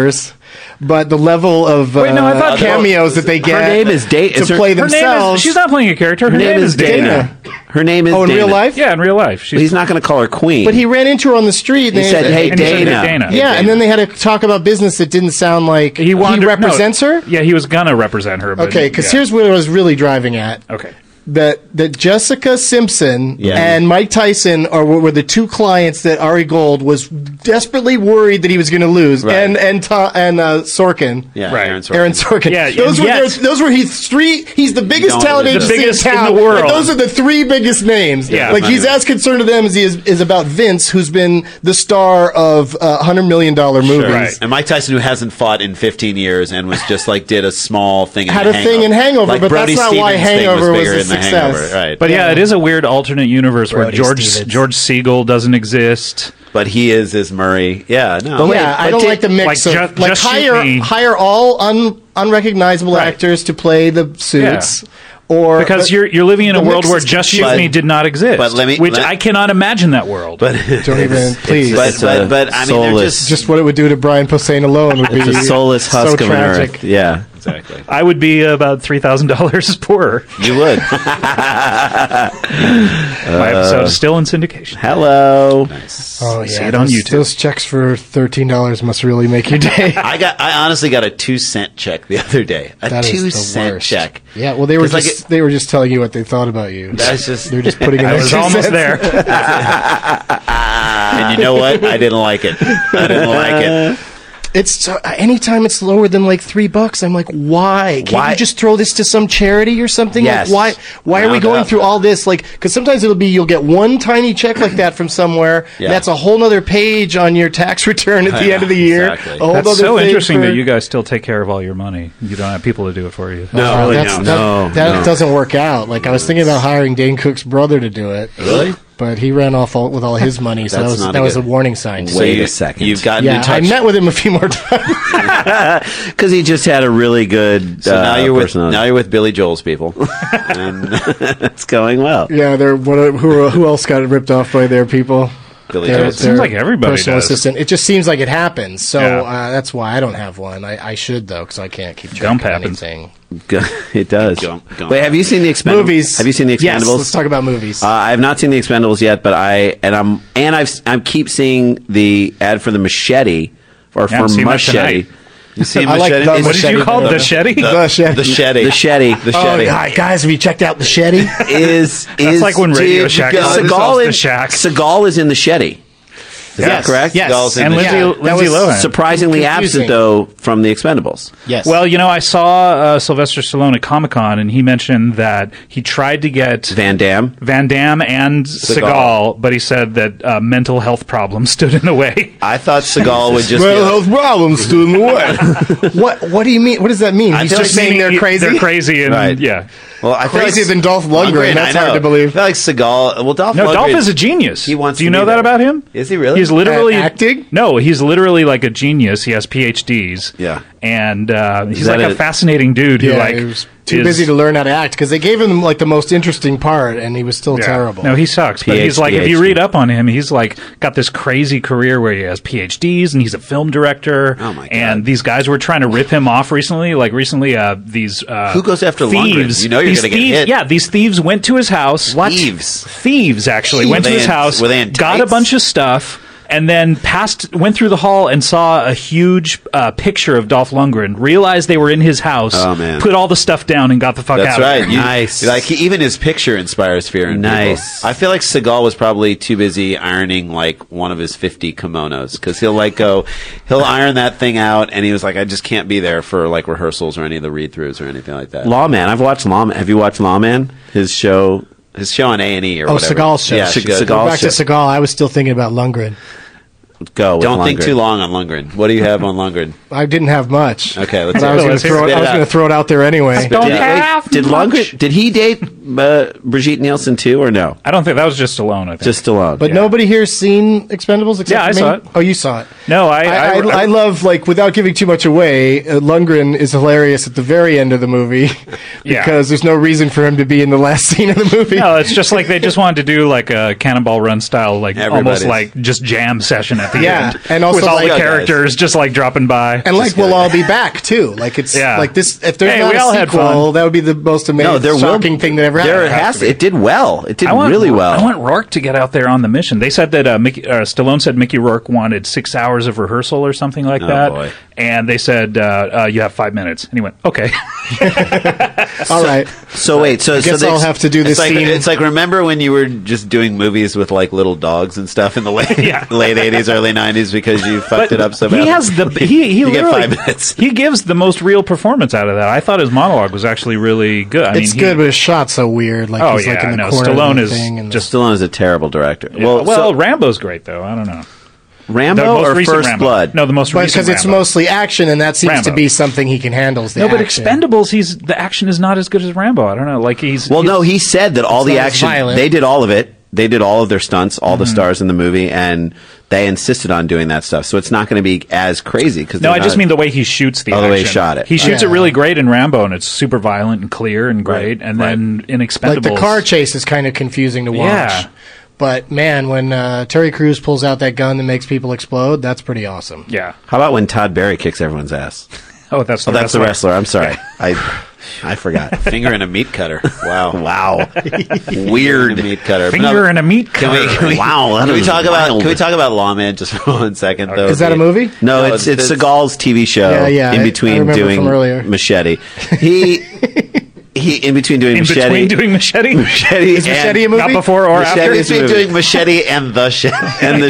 [SPEAKER 5] but the level of
[SPEAKER 6] Wait, no, I thought
[SPEAKER 5] cameos that they get
[SPEAKER 8] Her name is Dana.
[SPEAKER 5] to play
[SPEAKER 6] Her name
[SPEAKER 5] themselves.
[SPEAKER 6] is, she's not playing a character. Her
[SPEAKER 8] name is
[SPEAKER 5] Dana.
[SPEAKER 8] Her name is
[SPEAKER 5] Oh, in
[SPEAKER 8] Dana.
[SPEAKER 5] real life?
[SPEAKER 6] Yeah, in real life. She's,
[SPEAKER 8] He's not going to call her Queen.
[SPEAKER 5] But he ran into her on the street. And
[SPEAKER 8] He said, "Hey,
[SPEAKER 6] and he said,
[SPEAKER 8] Dana."
[SPEAKER 6] "Hey, Dana."
[SPEAKER 5] Yeah, and then they had to talk about business that didn't sound like he represents her.
[SPEAKER 6] Yeah, he was gonna represent her. But,
[SPEAKER 5] Okay, because
[SPEAKER 6] yeah.
[SPEAKER 5] here's what I was really driving at.
[SPEAKER 6] Okay.
[SPEAKER 5] That Jessica Simpson
[SPEAKER 8] Yeah.
[SPEAKER 5] and Mike Tyson were the two clients that Ari Gold was desperately worried that he was going to lose,
[SPEAKER 8] Right.
[SPEAKER 5] and Sorkin.
[SPEAKER 8] yeah,
[SPEAKER 6] Right.
[SPEAKER 8] Aaron Sorkin.
[SPEAKER 6] Yeah,
[SPEAKER 5] Those were his three. He's the biggest
[SPEAKER 8] don't
[SPEAKER 5] talent
[SPEAKER 8] really know.
[SPEAKER 5] agency
[SPEAKER 6] The biggest
[SPEAKER 5] in town.
[SPEAKER 6] in the world.
[SPEAKER 5] But those are the three biggest names.
[SPEAKER 6] Yeah.
[SPEAKER 5] like he's as concerned to them as he is about Vince, who's been the star of $100 million movies.
[SPEAKER 6] Right.
[SPEAKER 7] And Mike Tyson, who hasn't fought in 15 years and was just like did a small thing in
[SPEAKER 5] Had a thing in Hangover,
[SPEAKER 7] Like
[SPEAKER 5] but
[SPEAKER 7] Brody
[SPEAKER 5] that's not why
[SPEAKER 7] Stevens' thing
[SPEAKER 5] Hangover was
[SPEAKER 7] bigger
[SPEAKER 5] a
[SPEAKER 7] in the
[SPEAKER 5] success.
[SPEAKER 7] Hangover, right?
[SPEAKER 6] But yeah, it is a weird alternate universe where
[SPEAKER 5] Brody
[SPEAKER 6] George
[SPEAKER 5] Stevens.
[SPEAKER 6] Siegel doesn't exist.
[SPEAKER 7] But he is Murray. Yeah, no.
[SPEAKER 5] But yeah, I don't like the mix
[SPEAKER 6] like,
[SPEAKER 5] of
[SPEAKER 6] just shoot me.
[SPEAKER 5] hire all unrecognizable actors to play the suits.
[SPEAKER 6] Yeah.
[SPEAKER 5] Or
[SPEAKER 6] Because you're living in a
[SPEAKER 5] the
[SPEAKER 6] world
[SPEAKER 5] mix
[SPEAKER 6] where
[SPEAKER 5] is
[SPEAKER 6] Just Shoot
[SPEAKER 7] confusing.
[SPEAKER 6] Me did not exist,
[SPEAKER 7] But let me-
[SPEAKER 6] which I cannot imagine that world.
[SPEAKER 7] But
[SPEAKER 5] don't even please.
[SPEAKER 7] but I mean, they're
[SPEAKER 8] soulless.
[SPEAKER 5] Just what it would do to Brian Posehn alone would be
[SPEAKER 8] It's a soulless
[SPEAKER 5] so
[SPEAKER 8] husk of an
[SPEAKER 5] tragic.
[SPEAKER 8] earth. Yeah.
[SPEAKER 7] exactly.
[SPEAKER 6] I would be about $3,000 poorer.
[SPEAKER 7] You would.
[SPEAKER 6] My episode is still in syndication.
[SPEAKER 8] Hello.
[SPEAKER 5] Oh
[SPEAKER 6] See
[SPEAKER 5] yeah,
[SPEAKER 6] it on
[SPEAKER 5] those,
[SPEAKER 6] YouTube.
[SPEAKER 5] those checks for $13 must really make your day.
[SPEAKER 7] I honestly got a 2-cent check the other day. A
[SPEAKER 5] That is the
[SPEAKER 7] 2-cent
[SPEAKER 5] worst.
[SPEAKER 7] check.
[SPEAKER 5] Yeah, well they were
[SPEAKER 7] 'Cause,
[SPEAKER 5] just they were just telling you what they thought about you.
[SPEAKER 7] That's just.
[SPEAKER 5] They're just putting in
[SPEAKER 6] I
[SPEAKER 5] their
[SPEAKER 6] was
[SPEAKER 5] 2
[SPEAKER 6] almost
[SPEAKER 5] cents.
[SPEAKER 6] there.
[SPEAKER 7] And you know what? I didn't like it. I didn't like it.
[SPEAKER 5] It's so, anytime it's lower than like $3, I'm like, why? Can't
[SPEAKER 8] Why?
[SPEAKER 5] you just throw this to some charity or something?
[SPEAKER 8] Yes.
[SPEAKER 5] Like, why are we
[SPEAKER 7] Round
[SPEAKER 5] going
[SPEAKER 7] up.
[SPEAKER 5] through all this? Like, because sometimes you'll get one tiny check like that from somewhere.
[SPEAKER 7] Yeah.
[SPEAKER 5] That's a whole nother page on your tax return at the
[SPEAKER 7] Yeah,
[SPEAKER 5] end of the year.
[SPEAKER 7] exactly.
[SPEAKER 5] A whole
[SPEAKER 6] That's
[SPEAKER 5] other
[SPEAKER 6] so
[SPEAKER 5] thing
[SPEAKER 6] interesting
[SPEAKER 5] for-
[SPEAKER 6] that you guys still take care of all your money. You don't have people to do it for you.
[SPEAKER 7] No,
[SPEAKER 5] Oh,
[SPEAKER 7] really
[SPEAKER 5] that's-
[SPEAKER 7] don't.
[SPEAKER 5] that doesn't work out. Like I was thinking about hiring Dane Cook's brother to do it.
[SPEAKER 7] Really?
[SPEAKER 5] But he ran off with all his money, so
[SPEAKER 7] That's not
[SPEAKER 5] that was a
[SPEAKER 7] good-
[SPEAKER 5] warning sign.
[SPEAKER 7] So
[SPEAKER 8] Wait
[SPEAKER 7] you-
[SPEAKER 8] a second.
[SPEAKER 7] You've gotten
[SPEAKER 5] Yeah,
[SPEAKER 7] in
[SPEAKER 5] I
[SPEAKER 7] touch.
[SPEAKER 5] met with him a few more times.
[SPEAKER 8] Because he just had a really good.
[SPEAKER 7] So now you're with
[SPEAKER 8] personality.
[SPEAKER 7] Billy Joel's people. And
[SPEAKER 8] It's going well.
[SPEAKER 5] Yeah, who else got ripped off by their people?
[SPEAKER 7] Billy
[SPEAKER 5] Their-
[SPEAKER 7] Joel's.
[SPEAKER 6] Seems
[SPEAKER 5] their
[SPEAKER 6] like everybody
[SPEAKER 5] personal
[SPEAKER 6] does.
[SPEAKER 5] assistant. It just seems like it happens. So
[SPEAKER 6] Yeah.
[SPEAKER 5] that's why I don't have one. I should though, because I can't keep track
[SPEAKER 6] Dump
[SPEAKER 5] of
[SPEAKER 6] happens.
[SPEAKER 5] anything.
[SPEAKER 8] It does.
[SPEAKER 7] Go
[SPEAKER 8] Wait, have you seen the Expendables?
[SPEAKER 5] Movies.
[SPEAKER 8] Have you seen the Expendables?
[SPEAKER 5] Yes, let's talk about movies.
[SPEAKER 8] I have not seen the Expendables yet, but I keep seeing the ad for the machete or
[SPEAKER 6] Yeah,
[SPEAKER 8] for
[SPEAKER 6] I've seen that
[SPEAKER 8] machete.
[SPEAKER 6] tonight.
[SPEAKER 7] You see
[SPEAKER 5] I like
[SPEAKER 7] Machete?
[SPEAKER 5] the
[SPEAKER 7] Is-
[SPEAKER 6] What did you call it? The Shetty?
[SPEAKER 5] The Shetty.
[SPEAKER 7] The Shetty.
[SPEAKER 8] The Shetty.
[SPEAKER 7] The
[SPEAKER 5] Oh,
[SPEAKER 7] Shetty.
[SPEAKER 5] yeah, guys, have you checked out the Shetty?
[SPEAKER 8] Is
[SPEAKER 6] like when Radio
[SPEAKER 8] dude,
[SPEAKER 6] Shack
[SPEAKER 8] because
[SPEAKER 6] calls
[SPEAKER 8] Seagal
[SPEAKER 6] the
[SPEAKER 8] is
[SPEAKER 6] Shack.
[SPEAKER 8] Seagal is in the Shetty. Is that correct?
[SPEAKER 5] Yes.
[SPEAKER 7] Seagal's in
[SPEAKER 6] And
[SPEAKER 7] the
[SPEAKER 6] Lindsay,
[SPEAKER 5] Yeah,
[SPEAKER 6] Lindsay
[SPEAKER 5] that was
[SPEAKER 6] Lohan.
[SPEAKER 8] Surprisingly
[SPEAKER 5] Confusing.
[SPEAKER 8] absent though from the Expendables.
[SPEAKER 5] Yes.
[SPEAKER 6] Well, I saw Sylvester Stallone at Comic-Con, and he mentioned that he tried to get
[SPEAKER 8] Van Damme.
[SPEAKER 6] Van Damme and Seagal, but he said that mental health problems stood in the way.
[SPEAKER 7] I thought Seagal would just
[SPEAKER 5] well,
[SPEAKER 7] be
[SPEAKER 5] health problems stood in the way. What do you mean? What does that mean?
[SPEAKER 7] I
[SPEAKER 5] He's
[SPEAKER 7] feel
[SPEAKER 5] just
[SPEAKER 7] like
[SPEAKER 5] saying they're crazy.
[SPEAKER 6] They're crazy, and
[SPEAKER 7] Right.
[SPEAKER 6] yeah.
[SPEAKER 7] well, I feel
[SPEAKER 5] Crazier
[SPEAKER 7] like
[SPEAKER 5] than Dolph Lundgren.
[SPEAKER 7] I
[SPEAKER 5] That's
[SPEAKER 7] know.
[SPEAKER 5] hard to believe.
[SPEAKER 7] I feel like Seagal. Well, Dolph
[SPEAKER 6] No,
[SPEAKER 7] Lundgren.
[SPEAKER 6] Dolph is a genius.
[SPEAKER 7] He wants
[SPEAKER 6] Do you
[SPEAKER 7] to
[SPEAKER 6] know
[SPEAKER 7] be
[SPEAKER 6] that
[SPEAKER 7] there.
[SPEAKER 6] about him?
[SPEAKER 7] Is he really?
[SPEAKER 6] He's literally
[SPEAKER 5] At acting?
[SPEAKER 6] No, he's literally like a genius. He has PhDs.
[SPEAKER 7] Yeah.
[SPEAKER 6] and he's
[SPEAKER 8] that
[SPEAKER 6] like a
[SPEAKER 8] it?
[SPEAKER 6] fascinating dude who
[SPEAKER 5] Yeah,
[SPEAKER 6] like
[SPEAKER 5] he was too
[SPEAKER 6] is-
[SPEAKER 5] busy to learn how to act because they gave him like the most interesting part, and he was still
[SPEAKER 6] Yeah.
[SPEAKER 5] terrible.
[SPEAKER 6] No, he sucks. But he's like, if you
[SPEAKER 8] PhD.
[SPEAKER 6] read up on him, he's like got this crazy career where he has PhDs and he's a film director.
[SPEAKER 7] Oh, my God.
[SPEAKER 6] And these guys were trying to rip him off recently. Like recently, these
[SPEAKER 7] Who goes after Lundgren?
[SPEAKER 6] thieves.
[SPEAKER 7] You know you're
[SPEAKER 6] These
[SPEAKER 7] gonna get
[SPEAKER 6] thieves-
[SPEAKER 7] hit.
[SPEAKER 6] Yeah, these thieves went to his house.
[SPEAKER 7] Thieves.
[SPEAKER 6] Thieves actually went
[SPEAKER 7] Were
[SPEAKER 6] to
[SPEAKER 7] they
[SPEAKER 6] his
[SPEAKER 7] in-
[SPEAKER 6] house,
[SPEAKER 7] were they in
[SPEAKER 6] got a
[SPEAKER 7] tights?
[SPEAKER 6] bunch of stuff. And then went through the hall and saw a huge picture of Dolph Lundgren. Realized they were in his house.
[SPEAKER 7] Oh, man.
[SPEAKER 6] Put all the stuff down and got the fuck
[SPEAKER 7] That's
[SPEAKER 6] out.
[SPEAKER 7] right.
[SPEAKER 6] Of there.
[SPEAKER 8] Nice.
[SPEAKER 7] Like even his picture inspires fear in
[SPEAKER 8] Nice.
[SPEAKER 7] people. I feel like Seagal was probably too busy ironing like one of his 50 kimonos because he'll iron that thing out, and he was like, I just can't be there for like rehearsals or any of the read-throughs or anything like that.
[SPEAKER 8] Lawman. I've watched Lawman. Have you watched Lawman? His show.
[SPEAKER 7] His show on A&E or
[SPEAKER 5] Oh,
[SPEAKER 7] whatever.
[SPEAKER 5] Seagal's show.
[SPEAKER 7] Yeah,
[SPEAKER 8] Seagal-
[SPEAKER 5] Go back
[SPEAKER 8] show.
[SPEAKER 5] to Seagal. I was still thinking about Lundgren.
[SPEAKER 8] Go. With
[SPEAKER 7] Don't think
[SPEAKER 8] Lundgren.
[SPEAKER 7] too long on Lundgren. What do you have on Lundgren?
[SPEAKER 5] I spit have much.
[SPEAKER 7] Okay, let's
[SPEAKER 5] But I was
[SPEAKER 7] hear
[SPEAKER 5] going
[SPEAKER 7] it.
[SPEAKER 5] to throw it.
[SPEAKER 7] Spit
[SPEAKER 5] I was
[SPEAKER 7] out.
[SPEAKER 5] going to throw it out there anyway.
[SPEAKER 6] Don't
[SPEAKER 8] Did,
[SPEAKER 6] have
[SPEAKER 8] did
[SPEAKER 6] much.
[SPEAKER 8] Lundgren? Did he date Brigitte Nielsen too, or no?
[SPEAKER 6] I don't think that was just Stallone. I think.
[SPEAKER 8] Just Stallone.
[SPEAKER 5] But nobody here's seen Expendables except
[SPEAKER 6] Yeah, I
[SPEAKER 5] for me?
[SPEAKER 6] saw it.
[SPEAKER 5] Oh, you saw it.
[SPEAKER 6] no,
[SPEAKER 5] I love, like, without giving too much away, Lundgren is hilarious at the very end of the movie
[SPEAKER 6] Yeah.
[SPEAKER 5] because there's no reason for him to be in the last scene of the movie.
[SPEAKER 6] No, it's just like they just wanted to do like a Cannonball Run style, like
[SPEAKER 7] Everybody's-
[SPEAKER 6] almost like just jam session at at the
[SPEAKER 5] Yeah,
[SPEAKER 6] end.
[SPEAKER 5] and also
[SPEAKER 6] with all
[SPEAKER 5] like-
[SPEAKER 6] the
[SPEAKER 5] Yeah,
[SPEAKER 6] characters just like dropping by.
[SPEAKER 5] And like we'll all be back too. Like it's like this. If there's
[SPEAKER 6] Hey,
[SPEAKER 5] not
[SPEAKER 6] we all
[SPEAKER 5] a
[SPEAKER 6] had
[SPEAKER 5] sequel,
[SPEAKER 6] fun.
[SPEAKER 5] that would be the most amazing,
[SPEAKER 8] No, there
[SPEAKER 5] shocking
[SPEAKER 8] will,
[SPEAKER 5] thing that ever
[SPEAKER 8] there
[SPEAKER 5] happened.
[SPEAKER 8] has to. It did well. It did
[SPEAKER 6] I want,
[SPEAKER 8] really well.
[SPEAKER 6] I want Rourke to get out there on the mission. They said that Stallone said Mickey Rourke wanted 6 hours of rehearsal or something like that.
[SPEAKER 8] Boy.
[SPEAKER 6] And they said, you have 5 minutes. And he went, okay.
[SPEAKER 5] All right.
[SPEAKER 8] So wait, so
[SPEAKER 5] guess
[SPEAKER 8] so they-
[SPEAKER 5] I'll have to do this
[SPEAKER 7] It's like,
[SPEAKER 5] scene.
[SPEAKER 7] it's like, remember when you were just doing movies with like little dogs and stuff in the late late 80s, early 90s because you fucked it up so bad?
[SPEAKER 6] He has the he
[SPEAKER 7] You get
[SPEAKER 6] literally-
[SPEAKER 7] 5 minutes.
[SPEAKER 6] He gives the most real performance out of that. I thought his monologue was actually really good. I
[SPEAKER 5] It's
[SPEAKER 6] mean,
[SPEAKER 5] good, but it's shot so weird. Like
[SPEAKER 6] Oh,
[SPEAKER 5] he's like
[SPEAKER 6] yeah,
[SPEAKER 5] in the
[SPEAKER 6] no,
[SPEAKER 5] corner
[SPEAKER 6] Stallone
[SPEAKER 5] of the
[SPEAKER 6] is
[SPEAKER 5] thing and
[SPEAKER 6] just-
[SPEAKER 8] Stallone is a terrible director.
[SPEAKER 6] well,
[SPEAKER 8] so
[SPEAKER 6] Rambo's great though. I don't know.
[SPEAKER 8] Rambo
[SPEAKER 6] The most
[SPEAKER 8] or
[SPEAKER 6] recent
[SPEAKER 8] First
[SPEAKER 6] Rambo.
[SPEAKER 8] Blood?
[SPEAKER 6] No, the most recent
[SPEAKER 5] because it's
[SPEAKER 6] Rambo.
[SPEAKER 5] mostly action, and that seems to
[SPEAKER 6] Rambo.
[SPEAKER 5] be something he can handle. Is the
[SPEAKER 6] No, but
[SPEAKER 5] action.
[SPEAKER 6] Expendables, the action is not as good as Rambo. I don't know. Like
[SPEAKER 8] Well, no, he said that all
[SPEAKER 5] It's
[SPEAKER 8] the
[SPEAKER 5] not as
[SPEAKER 8] action,
[SPEAKER 5] violent.
[SPEAKER 8] they did all of it. They did all of their stunts, all the stars in the movie, and they insisted on doing that stuff. So it's not going to be as crazy. Cause
[SPEAKER 6] No, I just mean the way he shoots the
[SPEAKER 8] Oh,
[SPEAKER 6] action.
[SPEAKER 8] the way he shot it.
[SPEAKER 6] He shoots
[SPEAKER 5] Yeah.
[SPEAKER 6] it really great in Rambo, and it's super violent and clear and great. And then in Expendables,
[SPEAKER 5] Like the car chase is kind of confusing to watch.
[SPEAKER 6] Yeah.
[SPEAKER 5] But man, when Terry Crews pulls out that gun that makes people explode, that's pretty awesome.
[SPEAKER 6] Yeah.
[SPEAKER 8] How about when Todd Barry kicks everyone's ass?
[SPEAKER 6] Oh, that's the
[SPEAKER 8] That's the
[SPEAKER 6] wrestler.
[SPEAKER 8] wrestler. I'm sorry. I forgot.
[SPEAKER 7] Finger in a meat cutter. Wow.
[SPEAKER 8] Wow.
[SPEAKER 7] Weird meat cutter.
[SPEAKER 6] Finger in a meat
[SPEAKER 7] Can
[SPEAKER 6] cutter.
[SPEAKER 7] we, can we,
[SPEAKER 8] Wow, that
[SPEAKER 7] Can we
[SPEAKER 8] is
[SPEAKER 7] talk about?
[SPEAKER 8] wild.
[SPEAKER 7] Can we talk about Lawman just for 1 second? Though?
[SPEAKER 5] Is that a movie?
[SPEAKER 8] No,
[SPEAKER 7] No,
[SPEAKER 8] it's
[SPEAKER 7] it's-
[SPEAKER 8] Seagal's TV show.
[SPEAKER 5] Yeah, yeah,
[SPEAKER 8] In
[SPEAKER 5] I
[SPEAKER 8] between
[SPEAKER 5] remember
[SPEAKER 8] doing
[SPEAKER 5] from earlier.
[SPEAKER 8] Machete, he in between doing
[SPEAKER 6] In
[SPEAKER 8] Machete,
[SPEAKER 6] between doing Machete?
[SPEAKER 8] Machete,
[SPEAKER 5] Is Machete a
[SPEAKER 8] and-
[SPEAKER 5] movie?
[SPEAKER 6] Not before or
[SPEAKER 8] Machete
[SPEAKER 6] after?
[SPEAKER 8] is
[SPEAKER 7] He's
[SPEAKER 8] a
[SPEAKER 7] been
[SPEAKER 8] movie.
[SPEAKER 7] doing Machete and the shit.
[SPEAKER 8] and the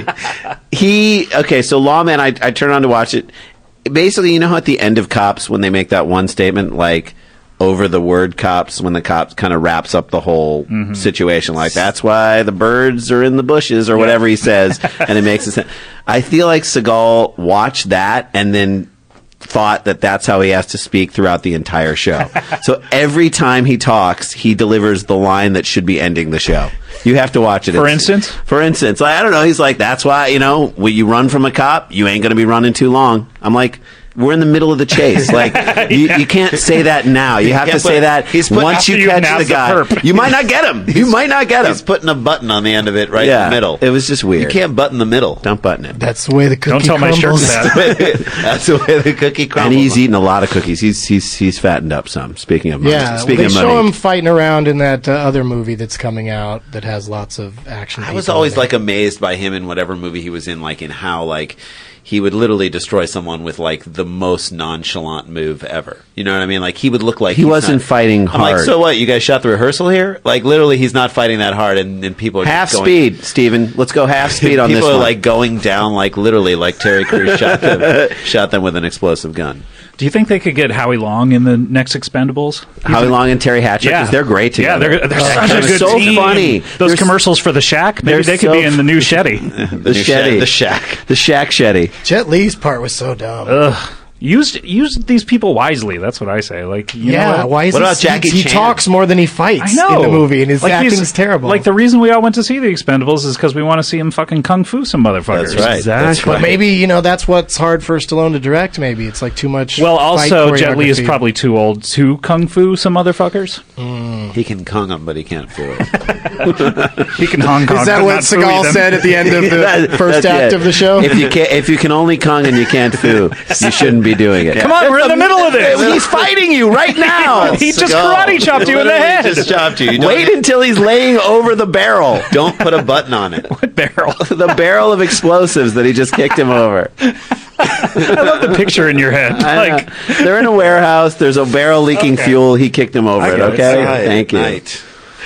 [SPEAKER 8] Machete. So Lawman, I turned on to watch it. Basically, you know how at the end of Cops when they make that one statement like over the word cops, when the cops kind of wraps up the whole situation, like that's why the birds are in the bushes or whatever he says, and it makes it. I feel like Seagal watched that and then thought that that's how he has to speak throughout the entire show. So every time he talks, he delivers the line that should be ending the show. You have to watch it.
[SPEAKER 6] For
[SPEAKER 8] It's-
[SPEAKER 6] instance?
[SPEAKER 8] For instance, I don't know. He's like, that's why, when you run from a cop, you ain't going to be running too long. I'm like, we're in the middle of the chase. Like, you can't say that now. You have to
[SPEAKER 7] can't
[SPEAKER 8] say
[SPEAKER 7] put-
[SPEAKER 8] that
[SPEAKER 7] he's put-
[SPEAKER 8] once
[SPEAKER 6] after
[SPEAKER 8] you
[SPEAKER 6] you
[SPEAKER 8] catch
[SPEAKER 6] nab
[SPEAKER 8] the
[SPEAKER 6] the
[SPEAKER 8] guy.
[SPEAKER 6] perp.
[SPEAKER 8] You might not get him. You might not get him.
[SPEAKER 7] He's putting a button on the end of it right in
[SPEAKER 8] Yeah,
[SPEAKER 7] the middle.
[SPEAKER 8] it was just weird.
[SPEAKER 7] You can't button the middle.
[SPEAKER 8] Don't button it.
[SPEAKER 5] That's the way the cookie
[SPEAKER 6] Don't tell my shirt
[SPEAKER 5] crumbles.
[SPEAKER 6] that.
[SPEAKER 7] That's the way the cookie
[SPEAKER 8] And
[SPEAKER 7] crumbles.
[SPEAKER 8] he's eating a lot of cookies. He's fattened up some. Speaking of money.
[SPEAKER 5] Yeah, well,
[SPEAKER 8] Speaking
[SPEAKER 5] they
[SPEAKER 8] of
[SPEAKER 5] show
[SPEAKER 8] money.
[SPEAKER 5] him fighting around in that other movie that's coming out that has lots of action.
[SPEAKER 7] I was
[SPEAKER 5] people
[SPEAKER 7] always
[SPEAKER 5] in it.
[SPEAKER 7] like amazed by him in whatever movie he was in, like in how like he would literally destroy someone with like the most nonchalant move ever. You know what I mean? Like he would look like
[SPEAKER 8] He
[SPEAKER 7] he's
[SPEAKER 8] wasn't
[SPEAKER 7] not-
[SPEAKER 8] fighting
[SPEAKER 7] I'm like,
[SPEAKER 8] hard.
[SPEAKER 7] so what? You guys shot the rehearsal here? Like literally, he's not fighting that hard, and people are
[SPEAKER 8] half
[SPEAKER 7] just going,
[SPEAKER 8] speed, Steven. Let's go half speed on
[SPEAKER 7] people
[SPEAKER 8] this
[SPEAKER 7] are
[SPEAKER 8] one.
[SPEAKER 7] like going down, like literally, like Terry Crews shot them with an explosive gun.
[SPEAKER 6] Do you think they could get Howie Long in the next Expendables?
[SPEAKER 8] Howie Long and Terry Hatcher, because they're great
[SPEAKER 6] Yeah,
[SPEAKER 8] together.
[SPEAKER 6] they're such a
[SPEAKER 8] They're
[SPEAKER 6] good
[SPEAKER 8] so
[SPEAKER 6] team.
[SPEAKER 8] funny.
[SPEAKER 6] Those
[SPEAKER 8] They're
[SPEAKER 6] commercials for the Shack, maybe
[SPEAKER 8] they're
[SPEAKER 6] they could
[SPEAKER 8] so
[SPEAKER 6] be in the new Shetty.
[SPEAKER 8] The Shetty.
[SPEAKER 7] The Shack.
[SPEAKER 8] The Shack Shetty.
[SPEAKER 5] Jet Li's part was so dumb.
[SPEAKER 6] Use these people wisely. That's what I say. Like, you know
[SPEAKER 5] yeah,
[SPEAKER 6] what?
[SPEAKER 5] why is
[SPEAKER 7] What
[SPEAKER 5] he,
[SPEAKER 7] about Jackie
[SPEAKER 5] he
[SPEAKER 7] Chan?
[SPEAKER 5] talks more than he fights
[SPEAKER 6] I know
[SPEAKER 5] in the movie, and his
[SPEAKER 6] Like these-
[SPEAKER 5] acting's terrible.
[SPEAKER 6] Like the reason we all went to see the Expendables is because we want to see him fucking kung fu some motherfuckers.
[SPEAKER 7] That's right. That's
[SPEAKER 5] but
[SPEAKER 7] right.
[SPEAKER 5] maybe that's what's hard for Stallone to direct. Maybe it's like too much.
[SPEAKER 6] Well,
[SPEAKER 5] fight
[SPEAKER 6] also Jet Li is
[SPEAKER 5] choreography.
[SPEAKER 6] probably too old to kung fu some motherfuckers.
[SPEAKER 7] He can kung them, but he can't fool.
[SPEAKER 6] He can Hong Kong.
[SPEAKER 5] Is that
[SPEAKER 6] but
[SPEAKER 5] what
[SPEAKER 6] not fooey
[SPEAKER 5] Seagal
[SPEAKER 6] them.
[SPEAKER 5] said at the end of the
[SPEAKER 8] That-
[SPEAKER 5] first
[SPEAKER 8] that's
[SPEAKER 5] act
[SPEAKER 8] it.
[SPEAKER 5] of the show?
[SPEAKER 8] If you can only kung and you can't foo, you shouldn't be doing it.
[SPEAKER 6] Come on, we're in the middle of this.
[SPEAKER 8] He's fighting you right now.
[SPEAKER 6] He just
[SPEAKER 7] Seagal.
[SPEAKER 6] karate chopped you in the
[SPEAKER 7] Literally
[SPEAKER 6] head.
[SPEAKER 7] Just chopped you. You don't-
[SPEAKER 8] Wait until he's laying over the barrel.
[SPEAKER 7] Don't put a button on it.
[SPEAKER 6] What barrel?
[SPEAKER 8] The barrel of explosives that he just kicked him over.
[SPEAKER 6] I love the picture in your head.
[SPEAKER 8] I
[SPEAKER 6] Like,
[SPEAKER 8] know. They're in a warehouse. There's a barrel leaking
[SPEAKER 6] Okay.
[SPEAKER 8] fuel. He kicked him over it.
[SPEAKER 6] get it.
[SPEAKER 8] Okay,
[SPEAKER 7] Right.
[SPEAKER 8] thank you.
[SPEAKER 7] Right.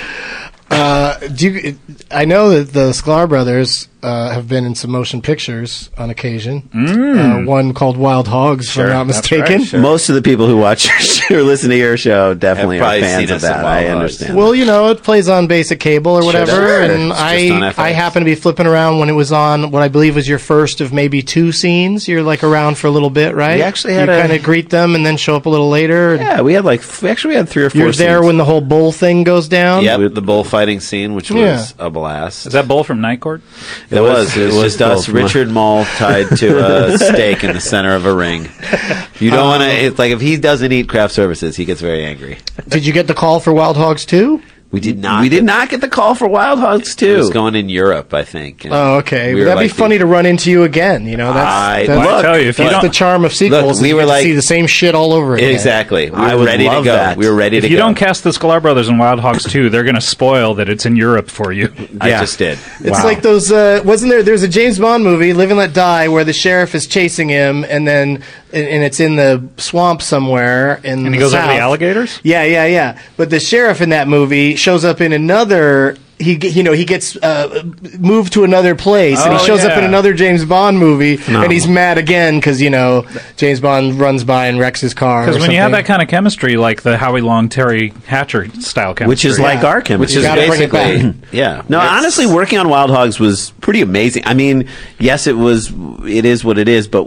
[SPEAKER 5] I know that the Sklar brothers have been in some motion pictures on occasion. One called Wild Hogs, if I'm not
[SPEAKER 6] that's
[SPEAKER 5] mistaken.
[SPEAKER 6] right, sure.
[SPEAKER 8] Most of the people who watch or listen to your show definitely
[SPEAKER 7] Have
[SPEAKER 8] are
[SPEAKER 7] probably
[SPEAKER 8] fans
[SPEAKER 7] seen
[SPEAKER 8] of
[SPEAKER 7] us in
[SPEAKER 8] that.
[SPEAKER 7] Wild
[SPEAKER 8] I
[SPEAKER 7] Hogs.
[SPEAKER 8] understand.
[SPEAKER 5] Well, it plays on basic cable or whatever,
[SPEAKER 7] Sure.
[SPEAKER 5] and
[SPEAKER 7] It's just on
[SPEAKER 5] I
[SPEAKER 7] FX.
[SPEAKER 5] happened to be flipping around when it was on what I believe was your first of maybe two scenes. You're like around for a little bit, right?
[SPEAKER 8] We actually had
[SPEAKER 5] you
[SPEAKER 8] a-
[SPEAKER 5] kind of greet them and then show up a little later.
[SPEAKER 8] yeah, we had we had 3 or 4.
[SPEAKER 5] You're there
[SPEAKER 8] scenes.
[SPEAKER 5] when the whole bull thing goes down.
[SPEAKER 7] Yep, the bullfighting scene, which was a blast.
[SPEAKER 6] is that Bull from Night Court?
[SPEAKER 7] It was
[SPEAKER 8] just
[SPEAKER 7] just us,
[SPEAKER 8] both.
[SPEAKER 7] Richard Mall tied to a stake in the center of a ring. You don't want to. It's like if he doesn't eat craft services, he gets very angry.
[SPEAKER 5] Did you get the call for Wild Hogs 2?
[SPEAKER 7] We did not.
[SPEAKER 8] We did not get the call for Wild Hogs 2.
[SPEAKER 7] It was going in Europe, I think. and
[SPEAKER 5] Oh, okay.
[SPEAKER 7] we were
[SPEAKER 5] That'd be
[SPEAKER 7] like
[SPEAKER 5] funny to run into you again. You know, that's
[SPEAKER 6] I tell you, if you
[SPEAKER 5] that's
[SPEAKER 6] don't,
[SPEAKER 5] the charm of sequels.
[SPEAKER 7] Look,
[SPEAKER 5] is
[SPEAKER 7] we
[SPEAKER 5] you
[SPEAKER 7] were
[SPEAKER 5] get to
[SPEAKER 7] like-
[SPEAKER 5] see the same shit all over again.
[SPEAKER 7] Exactly. We
[SPEAKER 8] I
[SPEAKER 7] were
[SPEAKER 8] would
[SPEAKER 7] ready to
[SPEAKER 8] love
[SPEAKER 7] go.
[SPEAKER 8] that.
[SPEAKER 7] We were ready
[SPEAKER 6] if
[SPEAKER 7] to
[SPEAKER 6] you
[SPEAKER 7] go.
[SPEAKER 6] don't cast the Sklar Brothers in Wild Hogs 2, they're going to spoil that it's in Europe for you.
[SPEAKER 7] I
[SPEAKER 8] Yeah.
[SPEAKER 7] just did.
[SPEAKER 5] It's like those. Wasn't there's a James Bond movie, Live and Let Die, where the sheriff is chasing him, and it's in the swamp somewhere in
[SPEAKER 6] And he
[SPEAKER 5] the
[SPEAKER 6] goes over
[SPEAKER 5] south.
[SPEAKER 6] the alligators?
[SPEAKER 5] Yeah. But the sheriff in that movie shows up in another. He gets moved to another place, and he
[SPEAKER 6] Oh,
[SPEAKER 5] shows up in
[SPEAKER 6] yeah.
[SPEAKER 5] another James Bond movie, and he's mad again because James Bond runs by and wrecks his car.
[SPEAKER 6] Because
[SPEAKER 5] or
[SPEAKER 6] when you have
[SPEAKER 5] something.
[SPEAKER 6] that kind of chemistry, like the Howie Long, Terry Hatcher style chemistry.
[SPEAKER 8] Which is like our chemistry.
[SPEAKER 7] Which is
[SPEAKER 5] gotta bring it
[SPEAKER 7] basically,
[SPEAKER 5] back.
[SPEAKER 7] yeah.
[SPEAKER 8] No,
[SPEAKER 7] It's-
[SPEAKER 8] honestly, working on Wild Hogs was pretty amazing. I mean, yes, it is what it is, but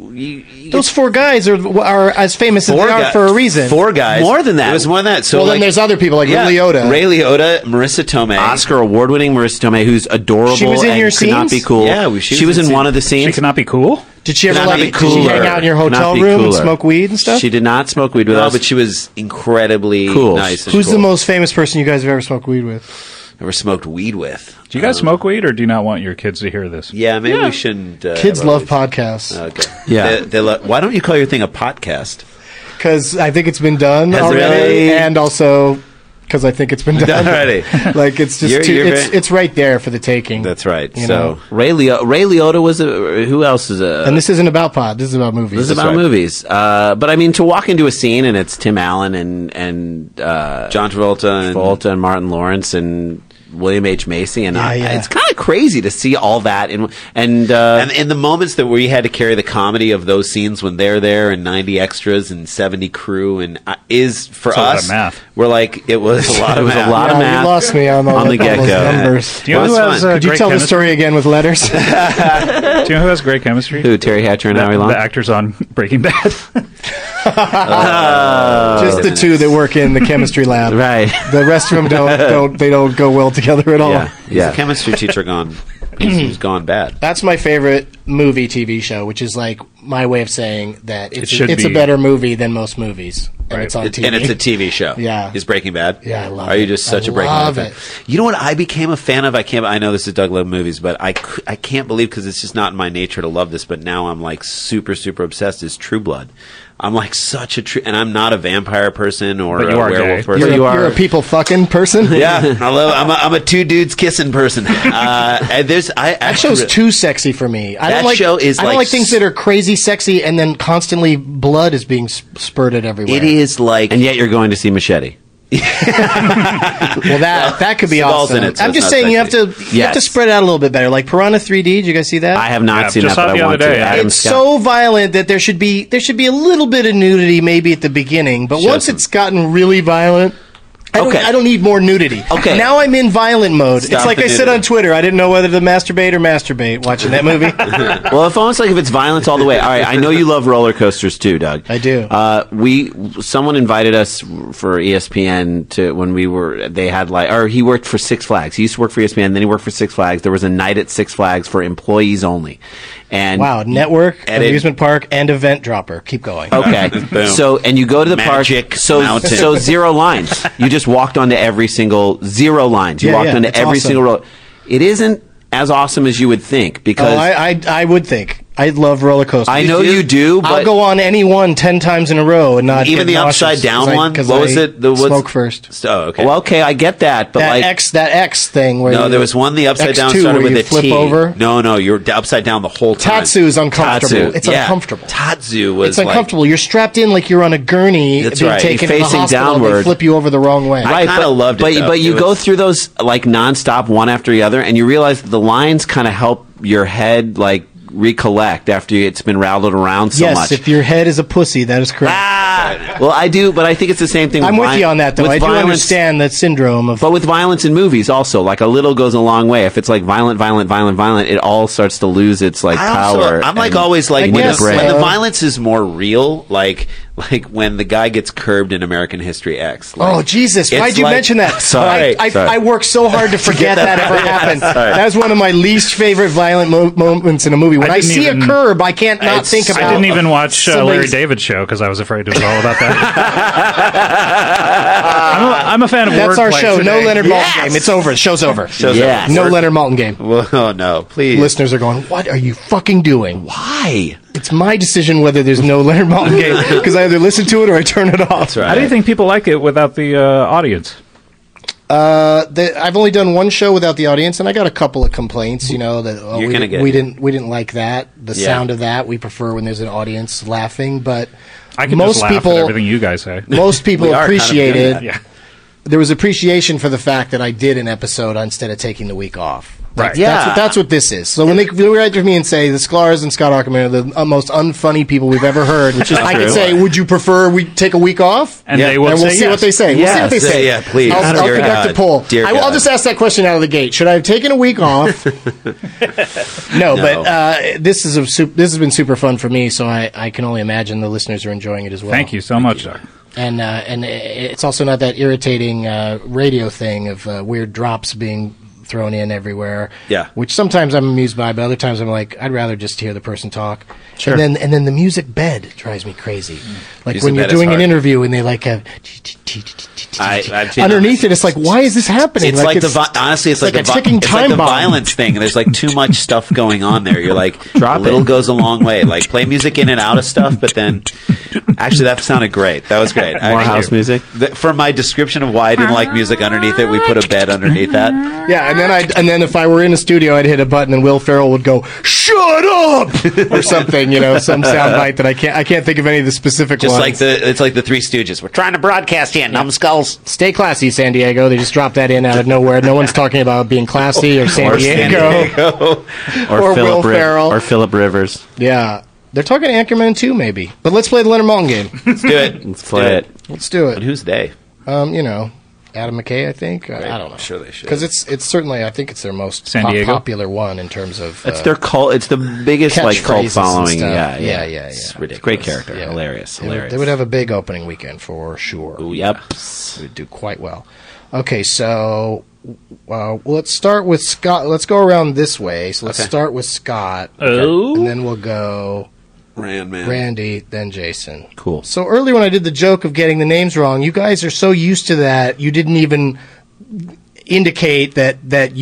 [SPEAKER 5] those four guys are as famous as they are for a reason.
[SPEAKER 7] Four guys.
[SPEAKER 8] More than that.
[SPEAKER 7] It was more than that. So
[SPEAKER 5] well,
[SPEAKER 7] like,
[SPEAKER 5] then there's other people like
[SPEAKER 7] yeah,
[SPEAKER 5] Ray Liotta.
[SPEAKER 7] Ray Liotta, Marissa Tomei.
[SPEAKER 8] Oscar award-winning Marissa Tomei, who's adorable
[SPEAKER 5] She was in
[SPEAKER 8] and
[SPEAKER 5] your
[SPEAKER 8] could not
[SPEAKER 5] scenes?
[SPEAKER 8] be cool.
[SPEAKER 7] Yeah,
[SPEAKER 8] she was in one of the
[SPEAKER 6] She
[SPEAKER 8] scenes.
[SPEAKER 6] cannot be cool?
[SPEAKER 5] Did she ever
[SPEAKER 8] Could not be
[SPEAKER 5] did she hang
[SPEAKER 8] cooler.
[SPEAKER 5] out in your
[SPEAKER 8] Could not
[SPEAKER 5] hotel
[SPEAKER 8] be
[SPEAKER 5] room and
[SPEAKER 8] cooler.
[SPEAKER 5] smoke weed and stuff?
[SPEAKER 8] She did not smoke weed with
[SPEAKER 7] No,
[SPEAKER 8] us.
[SPEAKER 7] but she was incredibly
[SPEAKER 8] Cool.
[SPEAKER 7] nice. And
[SPEAKER 5] Who's
[SPEAKER 7] cool.
[SPEAKER 5] the most famous person you guys have ever smoked weed with?
[SPEAKER 7] Ever smoked weed with?
[SPEAKER 6] Do you guys smoke weed, or do you not want your kids to hear this?
[SPEAKER 7] Yeah, maybe we shouldn't.
[SPEAKER 5] Kids
[SPEAKER 7] have
[SPEAKER 5] love
[SPEAKER 7] our-
[SPEAKER 5] podcasts
[SPEAKER 7] Okay.
[SPEAKER 8] Yeah.
[SPEAKER 7] Why don't you call your thing a podcast?
[SPEAKER 5] because I think it's been done
[SPEAKER 7] Has it
[SPEAKER 5] already,
[SPEAKER 7] really?
[SPEAKER 5] and also because I think it's been done
[SPEAKER 7] Already.
[SPEAKER 5] Like it's just
[SPEAKER 7] You're
[SPEAKER 5] it's right there for the taking.
[SPEAKER 7] That's right.
[SPEAKER 5] You
[SPEAKER 7] So
[SPEAKER 5] know.
[SPEAKER 8] Ray Liotta was a. Who else is a?
[SPEAKER 5] And this isn't about pod. This is about movies.
[SPEAKER 8] This is about
[SPEAKER 7] right.
[SPEAKER 8] movies. But I mean, to walk into a scene and it's Tim Allen and
[SPEAKER 7] John Travolta and
[SPEAKER 8] Martin Lawrence and William H. Macy, and
[SPEAKER 5] Yeah.
[SPEAKER 8] it's kind of crazy to see all that. And
[SPEAKER 7] in the moments that we had to carry the comedy of those scenes when they're there and 90 extras and 70 crew and is for
[SPEAKER 6] It's a lot of
[SPEAKER 7] us,
[SPEAKER 6] math.
[SPEAKER 7] we're like it was a lot of math.
[SPEAKER 8] a lot of
[SPEAKER 5] Yeah,
[SPEAKER 8] math
[SPEAKER 5] you lost me on
[SPEAKER 8] on the
[SPEAKER 5] all those
[SPEAKER 8] get-go.
[SPEAKER 5] numbers.
[SPEAKER 6] Do you know
[SPEAKER 7] Well,
[SPEAKER 6] who
[SPEAKER 7] it's
[SPEAKER 6] has
[SPEAKER 7] fun.
[SPEAKER 6] uh,
[SPEAKER 5] Could you
[SPEAKER 6] great
[SPEAKER 5] tell the
[SPEAKER 6] chemistry?
[SPEAKER 5] story again with letters?
[SPEAKER 6] Do you know who has great chemistry?
[SPEAKER 8] who? Terry Hatcher and Howie Long.
[SPEAKER 6] The actors on Breaking Bad.
[SPEAKER 5] Just the two that work in the chemistry lab.
[SPEAKER 8] Right.
[SPEAKER 5] The rest of them don't go well together at all.
[SPEAKER 8] Yeah.
[SPEAKER 7] He's a chemistry teacher gone. He's gone bad.
[SPEAKER 5] That's my favorite movie TV show, which is like my way of saying that it's
[SPEAKER 6] should
[SPEAKER 5] a
[SPEAKER 6] be.
[SPEAKER 5] better movie than most movies. And
[SPEAKER 6] Right.
[SPEAKER 5] it's on TV.
[SPEAKER 7] And it's a TV show.
[SPEAKER 5] Yeah.
[SPEAKER 7] Is Breaking Bad?
[SPEAKER 5] Yeah, I love
[SPEAKER 7] Are you
[SPEAKER 5] it.
[SPEAKER 7] just such
[SPEAKER 5] I
[SPEAKER 7] a Breaking
[SPEAKER 5] love
[SPEAKER 7] Bad
[SPEAKER 5] it.
[SPEAKER 7] fan? You know what I became a fan of? I know this is Doug Love Movies, but I can't believe because it's just not in my nature to love this, but now I'm like super, super obsessed is True Blood. I'm like such a true, and I'm not a vampire person or
[SPEAKER 6] But
[SPEAKER 7] a
[SPEAKER 6] you are
[SPEAKER 7] werewolf
[SPEAKER 6] gay.
[SPEAKER 7] person.
[SPEAKER 5] You're a people fucking person.
[SPEAKER 7] Yeah, I'm a two dudes kissing person. And
[SPEAKER 5] That show's too sexy for me. I
[SPEAKER 7] That
[SPEAKER 5] don't like,
[SPEAKER 7] show is
[SPEAKER 5] I don't
[SPEAKER 7] like
[SPEAKER 5] like things that are crazy sexy and then constantly blood is being spurted everywhere.
[SPEAKER 7] It is like,
[SPEAKER 8] And yet you're going to see Machete.
[SPEAKER 5] Well, that could be
[SPEAKER 7] Seagal's
[SPEAKER 5] awesome.
[SPEAKER 7] in it, so
[SPEAKER 5] I'm
[SPEAKER 7] it's
[SPEAKER 5] just
[SPEAKER 7] not
[SPEAKER 5] saying you have
[SPEAKER 7] sexy.
[SPEAKER 5] to you have to
[SPEAKER 8] Yes.
[SPEAKER 5] spread it out a little bit better. Like Piranha 3D. Did you guys see that?
[SPEAKER 8] I have not
[SPEAKER 6] Yeah,
[SPEAKER 8] seen
[SPEAKER 6] just
[SPEAKER 8] that,
[SPEAKER 6] saw
[SPEAKER 8] but
[SPEAKER 6] it
[SPEAKER 8] I
[SPEAKER 6] the
[SPEAKER 8] want
[SPEAKER 6] other day.
[SPEAKER 8] to. Adam
[SPEAKER 5] It's
[SPEAKER 8] Scott.
[SPEAKER 5] so violent that there should be a little bit of nudity maybe at the beginning, but once
[SPEAKER 7] some-
[SPEAKER 5] it's gotten really violent,
[SPEAKER 8] Okay.
[SPEAKER 5] I don't need more nudity.
[SPEAKER 8] Okay.
[SPEAKER 5] Now I'm in violent mode.
[SPEAKER 7] Stop
[SPEAKER 5] it's like
[SPEAKER 7] the
[SPEAKER 5] I said
[SPEAKER 7] nudity.
[SPEAKER 5] on Twitter. I didn't know whether to masturbate or masturbate watching that movie.
[SPEAKER 8] Well, if it's violence all the way. All right, I know you love roller coasters too, Doug.
[SPEAKER 5] I do.
[SPEAKER 8] Someone invited us for ESPN to when they had he worked for Six Flags. He used to work for ESPN, then he worked for Six Flags. There was a night at Six Flags for employees only. And
[SPEAKER 5] Wow, network,
[SPEAKER 7] And it-
[SPEAKER 5] amusement park, and event dropper. Keep going.
[SPEAKER 8] Okay.
[SPEAKER 7] Boom.
[SPEAKER 8] So, and you go to the
[SPEAKER 7] Magic
[SPEAKER 8] park. So
[SPEAKER 7] Mountain.
[SPEAKER 8] zero lines. You just walked onto every single zero lines. You
[SPEAKER 5] Yeah,
[SPEAKER 8] walked
[SPEAKER 5] yeah,
[SPEAKER 8] onto
[SPEAKER 5] it's
[SPEAKER 8] every
[SPEAKER 5] awesome.
[SPEAKER 8] single row. It isn't as awesome as you would think because
[SPEAKER 5] I would think. I love roller coasters.
[SPEAKER 8] I know you do, but
[SPEAKER 5] I'll go on any one 10 times in a row and not
[SPEAKER 7] even
[SPEAKER 5] get
[SPEAKER 7] the
[SPEAKER 5] nauseous
[SPEAKER 7] upside down
[SPEAKER 5] 'cause
[SPEAKER 7] one.
[SPEAKER 5] 'cause
[SPEAKER 7] What was
[SPEAKER 5] I
[SPEAKER 7] it? What's-
[SPEAKER 5] smoke first.
[SPEAKER 7] Oh, okay.
[SPEAKER 8] well, okay, I get that, but
[SPEAKER 5] That
[SPEAKER 8] like
[SPEAKER 5] X thing where
[SPEAKER 7] No,
[SPEAKER 5] you-
[SPEAKER 7] there was one. The upside down
[SPEAKER 5] X2
[SPEAKER 7] started
[SPEAKER 5] where
[SPEAKER 7] with
[SPEAKER 5] you
[SPEAKER 7] a
[SPEAKER 5] flip
[SPEAKER 7] T.
[SPEAKER 5] over.
[SPEAKER 7] No, you're upside down the whole time.
[SPEAKER 5] Tatsu's uncomfortable.
[SPEAKER 7] Tatsu,
[SPEAKER 5] It's
[SPEAKER 7] yeah.
[SPEAKER 5] uncomfortable.
[SPEAKER 7] Tatsu was
[SPEAKER 5] It's uncomfortable. You're strapped in like you're on a gurney
[SPEAKER 7] That's
[SPEAKER 5] being
[SPEAKER 7] right.
[SPEAKER 5] taken
[SPEAKER 8] You're
[SPEAKER 5] to the
[SPEAKER 8] facing
[SPEAKER 5] hospital. And they
[SPEAKER 8] downward.
[SPEAKER 5] flip you over the wrong way.
[SPEAKER 7] I kinda loved it,
[SPEAKER 8] But
[SPEAKER 7] though.
[SPEAKER 8] you
[SPEAKER 7] It
[SPEAKER 8] go
[SPEAKER 7] was-
[SPEAKER 8] through those like nonstop, one after the other, and you realize that the lines kind of help your head like recollect after it's been rattled around so
[SPEAKER 5] yes,
[SPEAKER 8] much.
[SPEAKER 5] if your head is a pussy, that is correct.
[SPEAKER 8] Well, I do, but I think it's the same thing.
[SPEAKER 5] I'm with you on that, though.
[SPEAKER 8] with
[SPEAKER 5] I do
[SPEAKER 8] violence-
[SPEAKER 5] understand that syndrome of.
[SPEAKER 8] But with violence in movies, also, like a little goes a long way. If it's like violent, it all starts to lose its like power.
[SPEAKER 7] I'm like
[SPEAKER 8] and
[SPEAKER 7] always like
[SPEAKER 5] I
[SPEAKER 7] when
[SPEAKER 5] guess
[SPEAKER 7] the
[SPEAKER 5] so.
[SPEAKER 7] violence is more real, like like when the guy gets curbed in American History X. Like,
[SPEAKER 5] Oh, Jesus.
[SPEAKER 7] it's
[SPEAKER 5] Why'd you
[SPEAKER 7] like-
[SPEAKER 5] mention that?
[SPEAKER 7] Sorry.
[SPEAKER 5] I worked so hard to forget that ever happened.
[SPEAKER 7] Sorry.
[SPEAKER 5] That was one of my least favorite violent moments in a movie. When I
[SPEAKER 6] didn't
[SPEAKER 5] see
[SPEAKER 6] even-
[SPEAKER 5] a curb, I can't not think about
[SPEAKER 6] I didn't even watch Larry
[SPEAKER 5] somebody's-
[SPEAKER 6] David's show because I was afraid it was all about that. I'm a fan of
[SPEAKER 5] That's our
[SPEAKER 6] wordplay
[SPEAKER 5] show. No
[SPEAKER 6] today.
[SPEAKER 5] Leonard Maltin game. It's over. The show's over.
[SPEAKER 8] Yes.
[SPEAKER 5] No Leonard Maltin game.
[SPEAKER 7] Well, oh, no, please.
[SPEAKER 5] Listeners are going, what are you fucking doing?
[SPEAKER 7] Why?
[SPEAKER 5] It's my decision whether there's no Leonard Maltin game because I either listen to it or I turn it off.
[SPEAKER 7] That's right.
[SPEAKER 6] How do you think people like it without the audience?
[SPEAKER 5] I've only done one show without the audience, and I got a couple of complaints. You know that
[SPEAKER 7] You're gonna get
[SPEAKER 5] we
[SPEAKER 7] it.
[SPEAKER 5] didn't like that. The
[SPEAKER 7] Yeah.
[SPEAKER 5] sound of that we prefer when there's an audience laughing. But
[SPEAKER 6] I can
[SPEAKER 5] most
[SPEAKER 6] just laugh
[SPEAKER 5] people
[SPEAKER 6] at everything you guys say.
[SPEAKER 5] most people
[SPEAKER 7] We are kind of doing
[SPEAKER 5] appreciated.
[SPEAKER 7] that.
[SPEAKER 6] Yeah.
[SPEAKER 5] There was appreciation for the fact that I did an episode instead of taking the week off.
[SPEAKER 6] Right.
[SPEAKER 7] Yeah.
[SPEAKER 5] That's what this is. So when they write to me and say the Sklar's and Scott Ackerman are the most unfunny people we've ever heard, which is I can
[SPEAKER 8] true.
[SPEAKER 5] say, would you prefer we take a week off?
[SPEAKER 6] And
[SPEAKER 7] Yeah.
[SPEAKER 6] they will
[SPEAKER 5] And we'll
[SPEAKER 6] say
[SPEAKER 5] see
[SPEAKER 6] yes.
[SPEAKER 5] what they say. We'll see what they
[SPEAKER 7] Yes.
[SPEAKER 5] say.
[SPEAKER 7] Yeah, please.
[SPEAKER 5] I'll
[SPEAKER 7] Dear
[SPEAKER 5] conduct
[SPEAKER 7] God.
[SPEAKER 5] a poll.
[SPEAKER 7] Dear
[SPEAKER 5] I'll
[SPEAKER 7] God.
[SPEAKER 5] just ask that question out of the gate. Should I have taken a week off? No, but this has been super fun for me, so I can only imagine the listeners are enjoying it as well.
[SPEAKER 6] Thank you so much, Doug.
[SPEAKER 5] And it's also not that irritating radio thing of weird drops being thrown in everywhere.
[SPEAKER 7] Yeah.
[SPEAKER 5] Which sometimes I'm amused by, but other times I'm like, I'd rather just hear the person talk.
[SPEAKER 8] Sure.
[SPEAKER 5] And then the music bed drives me crazy. Like
[SPEAKER 7] Music
[SPEAKER 5] when you're
[SPEAKER 7] bed is
[SPEAKER 5] doing an
[SPEAKER 7] hard.
[SPEAKER 5] interview and they like have
[SPEAKER 7] I've seen
[SPEAKER 5] underneath it, it's like, why is this happening?
[SPEAKER 7] It's like honestly, it's like
[SPEAKER 5] a
[SPEAKER 7] the
[SPEAKER 5] ticking
[SPEAKER 7] it's
[SPEAKER 5] time
[SPEAKER 7] like the
[SPEAKER 5] bomb.
[SPEAKER 7] violence thing. There's like too much stuff going on there. You're like,
[SPEAKER 8] Drop
[SPEAKER 7] a little
[SPEAKER 8] it.
[SPEAKER 7] goes a long way. Like play music in and out of stuff, but then actually that sounded great. That was great.
[SPEAKER 8] More house music.
[SPEAKER 7] For my description of why I didn't like music underneath it, we put a bed underneath that.
[SPEAKER 5] Yeah, and then if I were in a studio, I'd hit a button and Will Ferrell would go, "Shut up," or something, some soundbite that I can't think of any of the specific
[SPEAKER 7] Just
[SPEAKER 5] ones.
[SPEAKER 7] like it's like the Three Stooges. We're trying to broadcast here, numbskulls.
[SPEAKER 5] Stay classy, San Diego. They just dropped that in out of nowhere. No one's talking about being classy or San Diego. Or Will Ferrell.
[SPEAKER 8] Or Philip Rivers.
[SPEAKER 5] Yeah. They're talking Anchorman too, maybe. But let's play the Leonard Maltin game.
[SPEAKER 7] Let's do it.
[SPEAKER 8] Let's play it.
[SPEAKER 5] Let's do
[SPEAKER 7] And
[SPEAKER 5] it.
[SPEAKER 7] who's they?
[SPEAKER 5] Adam McKay, I think. I don't know.
[SPEAKER 7] Sure they should.
[SPEAKER 5] Because it's certainly, I think it's their most
[SPEAKER 6] San Diego?
[SPEAKER 5] popular one in terms of
[SPEAKER 8] It's their cult. It's the biggest cult
[SPEAKER 5] catchphrases and
[SPEAKER 8] following.
[SPEAKER 5] stuff.
[SPEAKER 8] Yeah.
[SPEAKER 5] Yeah.
[SPEAKER 8] It's ridiculous. Great character.
[SPEAKER 5] Yeah.
[SPEAKER 8] Hilarious.
[SPEAKER 5] They would have a big opening weekend for sure.
[SPEAKER 7] Ooh,
[SPEAKER 8] Yep.
[SPEAKER 5] They would do quite well. Okay, so let's start with Scott. Let's go around this way. So let's start with Scott.
[SPEAKER 6] Oh.
[SPEAKER 5] And then we'll go
[SPEAKER 7] Man.
[SPEAKER 5] Randy, then Jason.
[SPEAKER 8] Cool.
[SPEAKER 5] So earlier when I did the joke of getting the names wrong, you guys are so used to that, you didn't even indicate that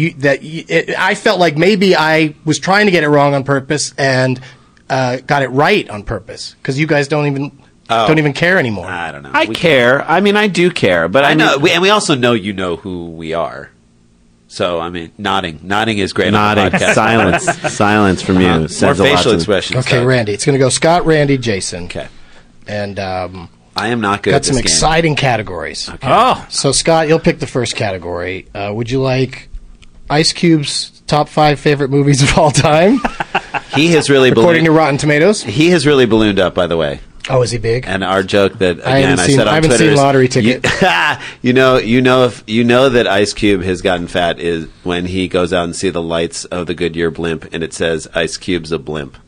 [SPEAKER 5] I felt like maybe I was trying to get it wrong on purpose and got it right on purpose because you guys don't even care anymore.
[SPEAKER 7] I don't know.
[SPEAKER 8] I care. I mean, I do care, but
[SPEAKER 7] I know,
[SPEAKER 8] mean,
[SPEAKER 7] and we also know you know who we are. So I mean, nodding is great.
[SPEAKER 8] nodding,
[SPEAKER 7] on the podcast.
[SPEAKER 8] silence from you.
[SPEAKER 7] More
[SPEAKER 8] Says a lot
[SPEAKER 7] facial
[SPEAKER 8] to-
[SPEAKER 7] expressions.
[SPEAKER 5] Okay,
[SPEAKER 7] Doug.
[SPEAKER 5] Randy. It's going to go Scott, Randy, Jason.
[SPEAKER 7] Okay,
[SPEAKER 5] And
[SPEAKER 7] I am not good
[SPEAKER 5] got
[SPEAKER 7] at this
[SPEAKER 5] some
[SPEAKER 7] game.
[SPEAKER 5] exciting categories.
[SPEAKER 6] Oh,
[SPEAKER 5] So, Scott, you'll pick the first category. Would you like Ice Cube's top 5 favorite movies of all time,
[SPEAKER 7] He has really
[SPEAKER 5] according to
[SPEAKER 7] ballooned.
[SPEAKER 5] Rotten Tomatoes?
[SPEAKER 7] He has really ballooned up, by the way.
[SPEAKER 5] Oh, is he big?
[SPEAKER 7] And our joke that
[SPEAKER 5] I
[SPEAKER 7] again
[SPEAKER 5] haven't
[SPEAKER 7] I
[SPEAKER 5] seen-
[SPEAKER 7] said on
[SPEAKER 5] I haven't
[SPEAKER 7] Twitter
[SPEAKER 5] seen
[SPEAKER 7] is-
[SPEAKER 5] Lottery Ticket.
[SPEAKER 7] You know that Ice Cube has gotten fat is when he goes out and see the lights of the Goodyear blimp and it says Ice Cube's a blimp.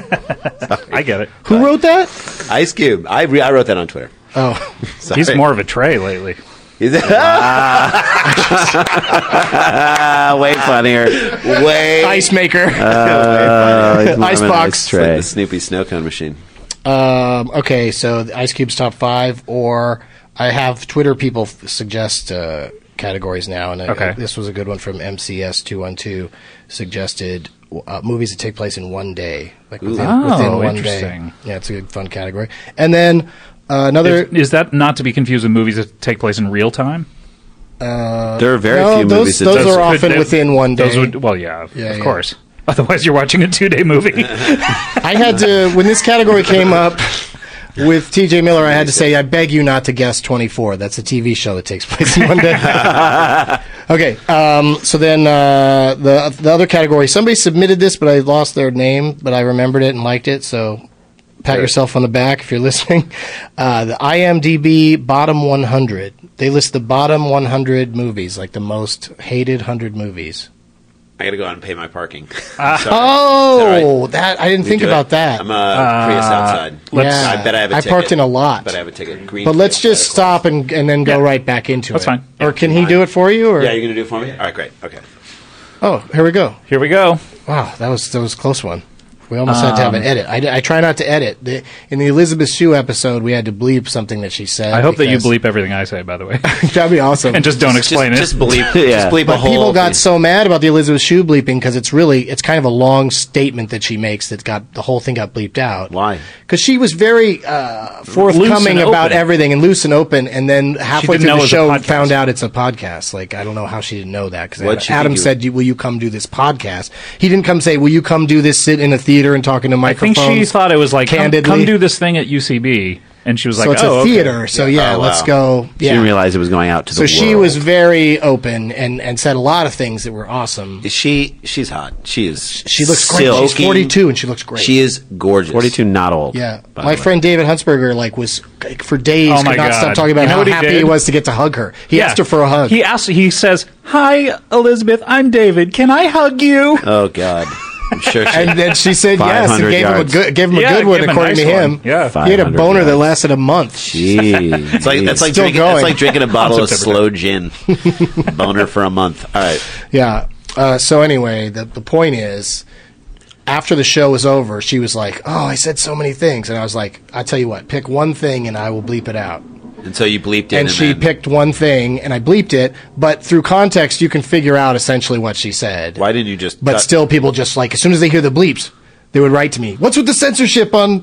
[SPEAKER 6] I get it.
[SPEAKER 5] Who wrote that?
[SPEAKER 7] Ice Cube. I wrote that on Twitter.
[SPEAKER 5] Oh,
[SPEAKER 7] Sorry.
[SPEAKER 6] He's more of a tray lately.
[SPEAKER 8] Way funnier.
[SPEAKER 7] Way
[SPEAKER 5] Ice Maker.
[SPEAKER 8] He's more
[SPEAKER 5] Ice
[SPEAKER 8] of an
[SPEAKER 5] box.
[SPEAKER 7] It's like
[SPEAKER 8] tray.
[SPEAKER 7] the Snoopy snow cone machine.
[SPEAKER 5] Okay, so the Ice Cube's top 5, or I have Twitter people suggest categories now, and
[SPEAKER 6] Okay.
[SPEAKER 5] this was a good one from MCS212, suggested movies that take place in one day. Like within one
[SPEAKER 6] interesting.
[SPEAKER 5] day. Yeah, it's a good, fun category. And then another...
[SPEAKER 6] Is that not to be confused with movies that take place in real time?
[SPEAKER 8] There are very
[SPEAKER 5] no,
[SPEAKER 8] few
[SPEAKER 5] those-
[SPEAKER 8] movies that
[SPEAKER 5] those
[SPEAKER 8] do-
[SPEAKER 5] are often within one day.
[SPEAKER 6] Those would, well, yeah,
[SPEAKER 5] Yeah,
[SPEAKER 6] of
[SPEAKER 5] yeah.
[SPEAKER 6] course. Otherwise, you're watching a 2-day movie.
[SPEAKER 5] I had to, when this category came up with TJ Miller, I had to say, I beg you not to guess 24. That's a TV show that takes place in one day. Okay, so then the other category, somebody submitted this, but I lost their name, but I remembered it and liked it, so pat yourself on the back if you're listening. The IMDb bottom 100. They list the bottom 100 movies, like the most hated 100 movies.
[SPEAKER 7] I got to go out and pay my parking.
[SPEAKER 5] Oh, that I didn't think about that.
[SPEAKER 7] I'm Prius outside.
[SPEAKER 5] Yeah,
[SPEAKER 7] I bet I have a ticket.
[SPEAKER 5] I parked in a lot.
[SPEAKER 7] But I have a ticket. Green
[SPEAKER 5] But let's
[SPEAKER 7] Prius,
[SPEAKER 5] just stop and then go right back into
[SPEAKER 6] That's
[SPEAKER 5] it.
[SPEAKER 6] fine.
[SPEAKER 5] Or can he do it for you? Or?
[SPEAKER 7] Yeah, you're going to do it for me? All right, great. Okay.
[SPEAKER 5] Oh, here we go.
[SPEAKER 6] Here we go.
[SPEAKER 5] Wow, that was a close one. We almost had to have an edit. I try not to edit. In the Elizabeth Shue episode, we had to bleep something that she said.
[SPEAKER 6] I hope that you bleep everything I say, by the way.
[SPEAKER 5] That'd be awesome.
[SPEAKER 6] And just don't explain
[SPEAKER 7] Just
[SPEAKER 6] it.
[SPEAKER 7] bleep. Just bleep a
[SPEAKER 5] But
[SPEAKER 7] whole
[SPEAKER 5] people got
[SPEAKER 7] thing.
[SPEAKER 5] so mad about the Elizabeth Shue bleeping because it's kind of a long statement that she makes that got the whole thing got bleeped out.
[SPEAKER 7] Why?
[SPEAKER 5] Because she was very forthcoming
[SPEAKER 6] Loose and
[SPEAKER 5] about
[SPEAKER 6] open.
[SPEAKER 5] everything and loose and open, and then halfway
[SPEAKER 6] didn't know
[SPEAKER 5] through
[SPEAKER 6] it
[SPEAKER 5] the
[SPEAKER 6] was a
[SPEAKER 5] show
[SPEAKER 6] podcast.
[SPEAKER 5] found out it's a podcast. Like, I don't know how she didn't know that
[SPEAKER 7] What'd
[SPEAKER 5] because
[SPEAKER 7] she
[SPEAKER 5] Adam
[SPEAKER 7] think you-
[SPEAKER 5] said, "Will you come do this podcast?" He didn't come say, "Will you come do this? Sit in a theater and talk into
[SPEAKER 6] I
[SPEAKER 5] microphones."
[SPEAKER 6] think she thought it was like,
[SPEAKER 5] candidly.
[SPEAKER 6] come do this thing at UCB. And she was
[SPEAKER 5] So
[SPEAKER 6] like,
[SPEAKER 5] it's
[SPEAKER 6] oh,
[SPEAKER 5] a
[SPEAKER 6] okay.
[SPEAKER 5] theater. So yeah,
[SPEAKER 7] Oh,
[SPEAKER 5] let's
[SPEAKER 7] wow.
[SPEAKER 5] go.
[SPEAKER 8] She
[SPEAKER 5] Yeah.
[SPEAKER 8] didn't realize it was going out to the
[SPEAKER 5] So
[SPEAKER 8] world.
[SPEAKER 5] she was very open and said a lot of things that were awesome.
[SPEAKER 7] She's hot. She is.
[SPEAKER 5] She looks great. She's
[SPEAKER 7] silky.
[SPEAKER 5] 42 and she looks great.
[SPEAKER 7] She is gorgeous.
[SPEAKER 8] 42, not old.
[SPEAKER 5] Yeah,
[SPEAKER 8] by
[SPEAKER 5] my
[SPEAKER 8] the way.
[SPEAKER 5] friend David Huntsberger was for days
[SPEAKER 6] Oh, my
[SPEAKER 5] could not stop
[SPEAKER 6] God.
[SPEAKER 5] talking about
[SPEAKER 6] You know
[SPEAKER 5] how
[SPEAKER 6] what he
[SPEAKER 5] happy
[SPEAKER 6] did?
[SPEAKER 5] he was to get to hug her. He asked her for a hug.
[SPEAKER 6] He says, "Hi, Elizabeth. I'm David. Can I hug you?"
[SPEAKER 7] Oh God. I'm sure she.
[SPEAKER 5] and then she said yes and
[SPEAKER 8] 500
[SPEAKER 5] gave
[SPEAKER 8] yards.
[SPEAKER 5] him a good
[SPEAKER 6] Yeah,
[SPEAKER 5] one
[SPEAKER 6] give him a
[SPEAKER 5] according
[SPEAKER 6] nice
[SPEAKER 5] to him.
[SPEAKER 6] one. Yeah.
[SPEAKER 5] He had a
[SPEAKER 8] 500
[SPEAKER 5] boner that
[SPEAKER 8] yards.
[SPEAKER 5] lasted a month.
[SPEAKER 8] Jeez.
[SPEAKER 7] It's like that's like
[SPEAKER 5] Still
[SPEAKER 7] drinking.
[SPEAKER 5] going.
[SPEAKER 7] That's like drinking a bottle of
[SPEAKER 6] September.
[SPEAKER 7] slow gin. Boner for a month. All right.
[SPEAKER 5] Yeah. So anyway, the point is, after the show was over, she was like, "Oh, I said so many things," and I was like, "I tell you what, pick one thing and I will bleep it out."
[SPEAKER 7] And so you bleeped it.
[SPEAKER 5] And she
[SPEAKER 7] then-
[SPEAKER 5] picked one thing, and I bleeped it. But through context, you can figure out essentially what she said.
[SPEAKER 7] Why didn't you just?
[SPEAKER 5] But
[SPEAKER 7] cut-
[SPEAKER 5] still, people just like as soon as they hear the bleeps, they would write to me, "What's with the censorship on?"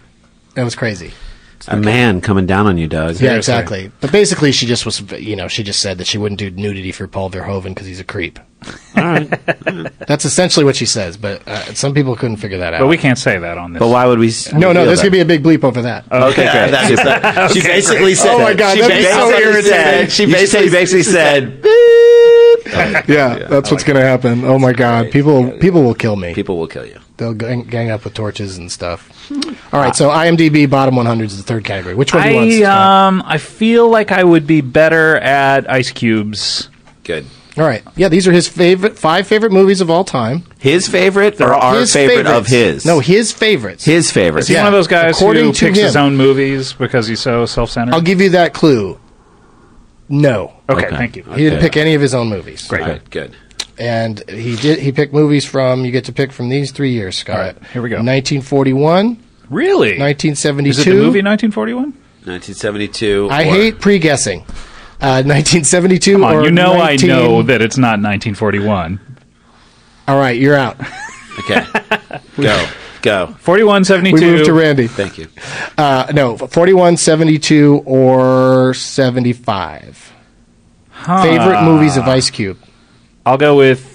[SPEAKER 5] It was crazy.
[SPEAKER 8] A man coming down on you, Doug.
[SPEAKER 5] Yeah, exactly. But basically, she just was, she just said that she wouldn't do nudity for Paul Verhoeven because he's a creep.
[SPEAKER 8] All right.
[SPEAKER 5] That's essentially what she says. But some people couldn't figure that out.
[SPEAKER 6] But we can't say that on this.
[SPEAKER 8] But why would we?
[SPEAKER 5] No,
[SPEAKER 8] feel
[SPEAKER 5] there's
[SPEAKER 8] that?
[SPEAKER 5] going to be a big bleep over that.
[SPEAKER 8] Okay, great.
[SPEAKER 7] She basically said.
[SPEAKER 5] Oh, my God,
[SPEAKER 7] She
[SPEAKER 5] that'd be so
[SPEAKER 7] basically
[SPEAKER 5] irritating.
[SPEAKER 7] said. She
[SPEAKER 8] basically said.
[SPEAKER 5] Yeah, that's what's going to happen. Oh my God, people will kill me.
[SPEAKER 7] People will kill you.
[SPEAKER 5] They'll gang up with torches and stuff. All right, so IMDb bottom 100 is the third category. Which one do you want? Scott?
[SPEAKER 6] I feel like I would be better at Ice Cube's.
[SPEAKER 7] Good.
[SPEAKER 5] All right, yeah, these are his five favorite movies of all time.
[SPEAKER 8] His favorite or our
[SPEAKER 5] His
[SPEAKER 8] favorite of
[SPEAKER 5] favorites.
[SPEAKER 8] his?
[SPEAKER 5] No, his favorites.
[SPEAKER 8] His favorite.
[SPEAKER 6] Is he
[SPEAKER 5] Yeah.
[SPEAKER 6] one of those guys
[SPEAKER 5] According
[SPEAKER 6] who
[SPEAKER 5] to
[SPEAKER 6] picks his
[SPEAKER 5] him.
[SPEAKER 6] own movies because he's so self-centered?
[SPEAKER 5] I'll give you that clue. No,
[SPEAKER 6] okay,
[SPEAKER 8] Okay.
[SPEAKER 6] thank you.
[SPEAKER 5] he didn't pick any of his own movies.
[SPEAKER 6] Great.
[SPEAKER 7] All right. Good.
[SPEAKER 5] And he picked movies from. You get to pick from these 3 years, Scott.
[SPEAKER 6] All right, here we go.
[SPEAKER 5] 1941,
[SPEAKER 6] Really?
[SPEAKER 5] 1972.
[SPEAKER 6] Is it the movie 1941?
[SPEAKER 7] 1972.
[SPEAKER 5] I
[SPEAKER 7] or-
[SPEAKER 5] hate pre-guessing. 1972
[SPEAKER 6] Come on,
[SPEAKER 5] or
[SPEAKER 6] you know
[SPEAKER 5] 19...
[SPEAKER 6] I know that it's not 1941.
[SPEAKER 5] All right, you're out.
[SPEAKER 7] Okay. Go.
[SPEAKER 6] 41, 72.
[SPEAKER 5] We moved to Randy.
[SPEAKER 7] Thank you.
[SPEAKER 5] No, 41, 72, or 75. Favorite movies of Ice Cube.
[SPEAKER 6] I'll go with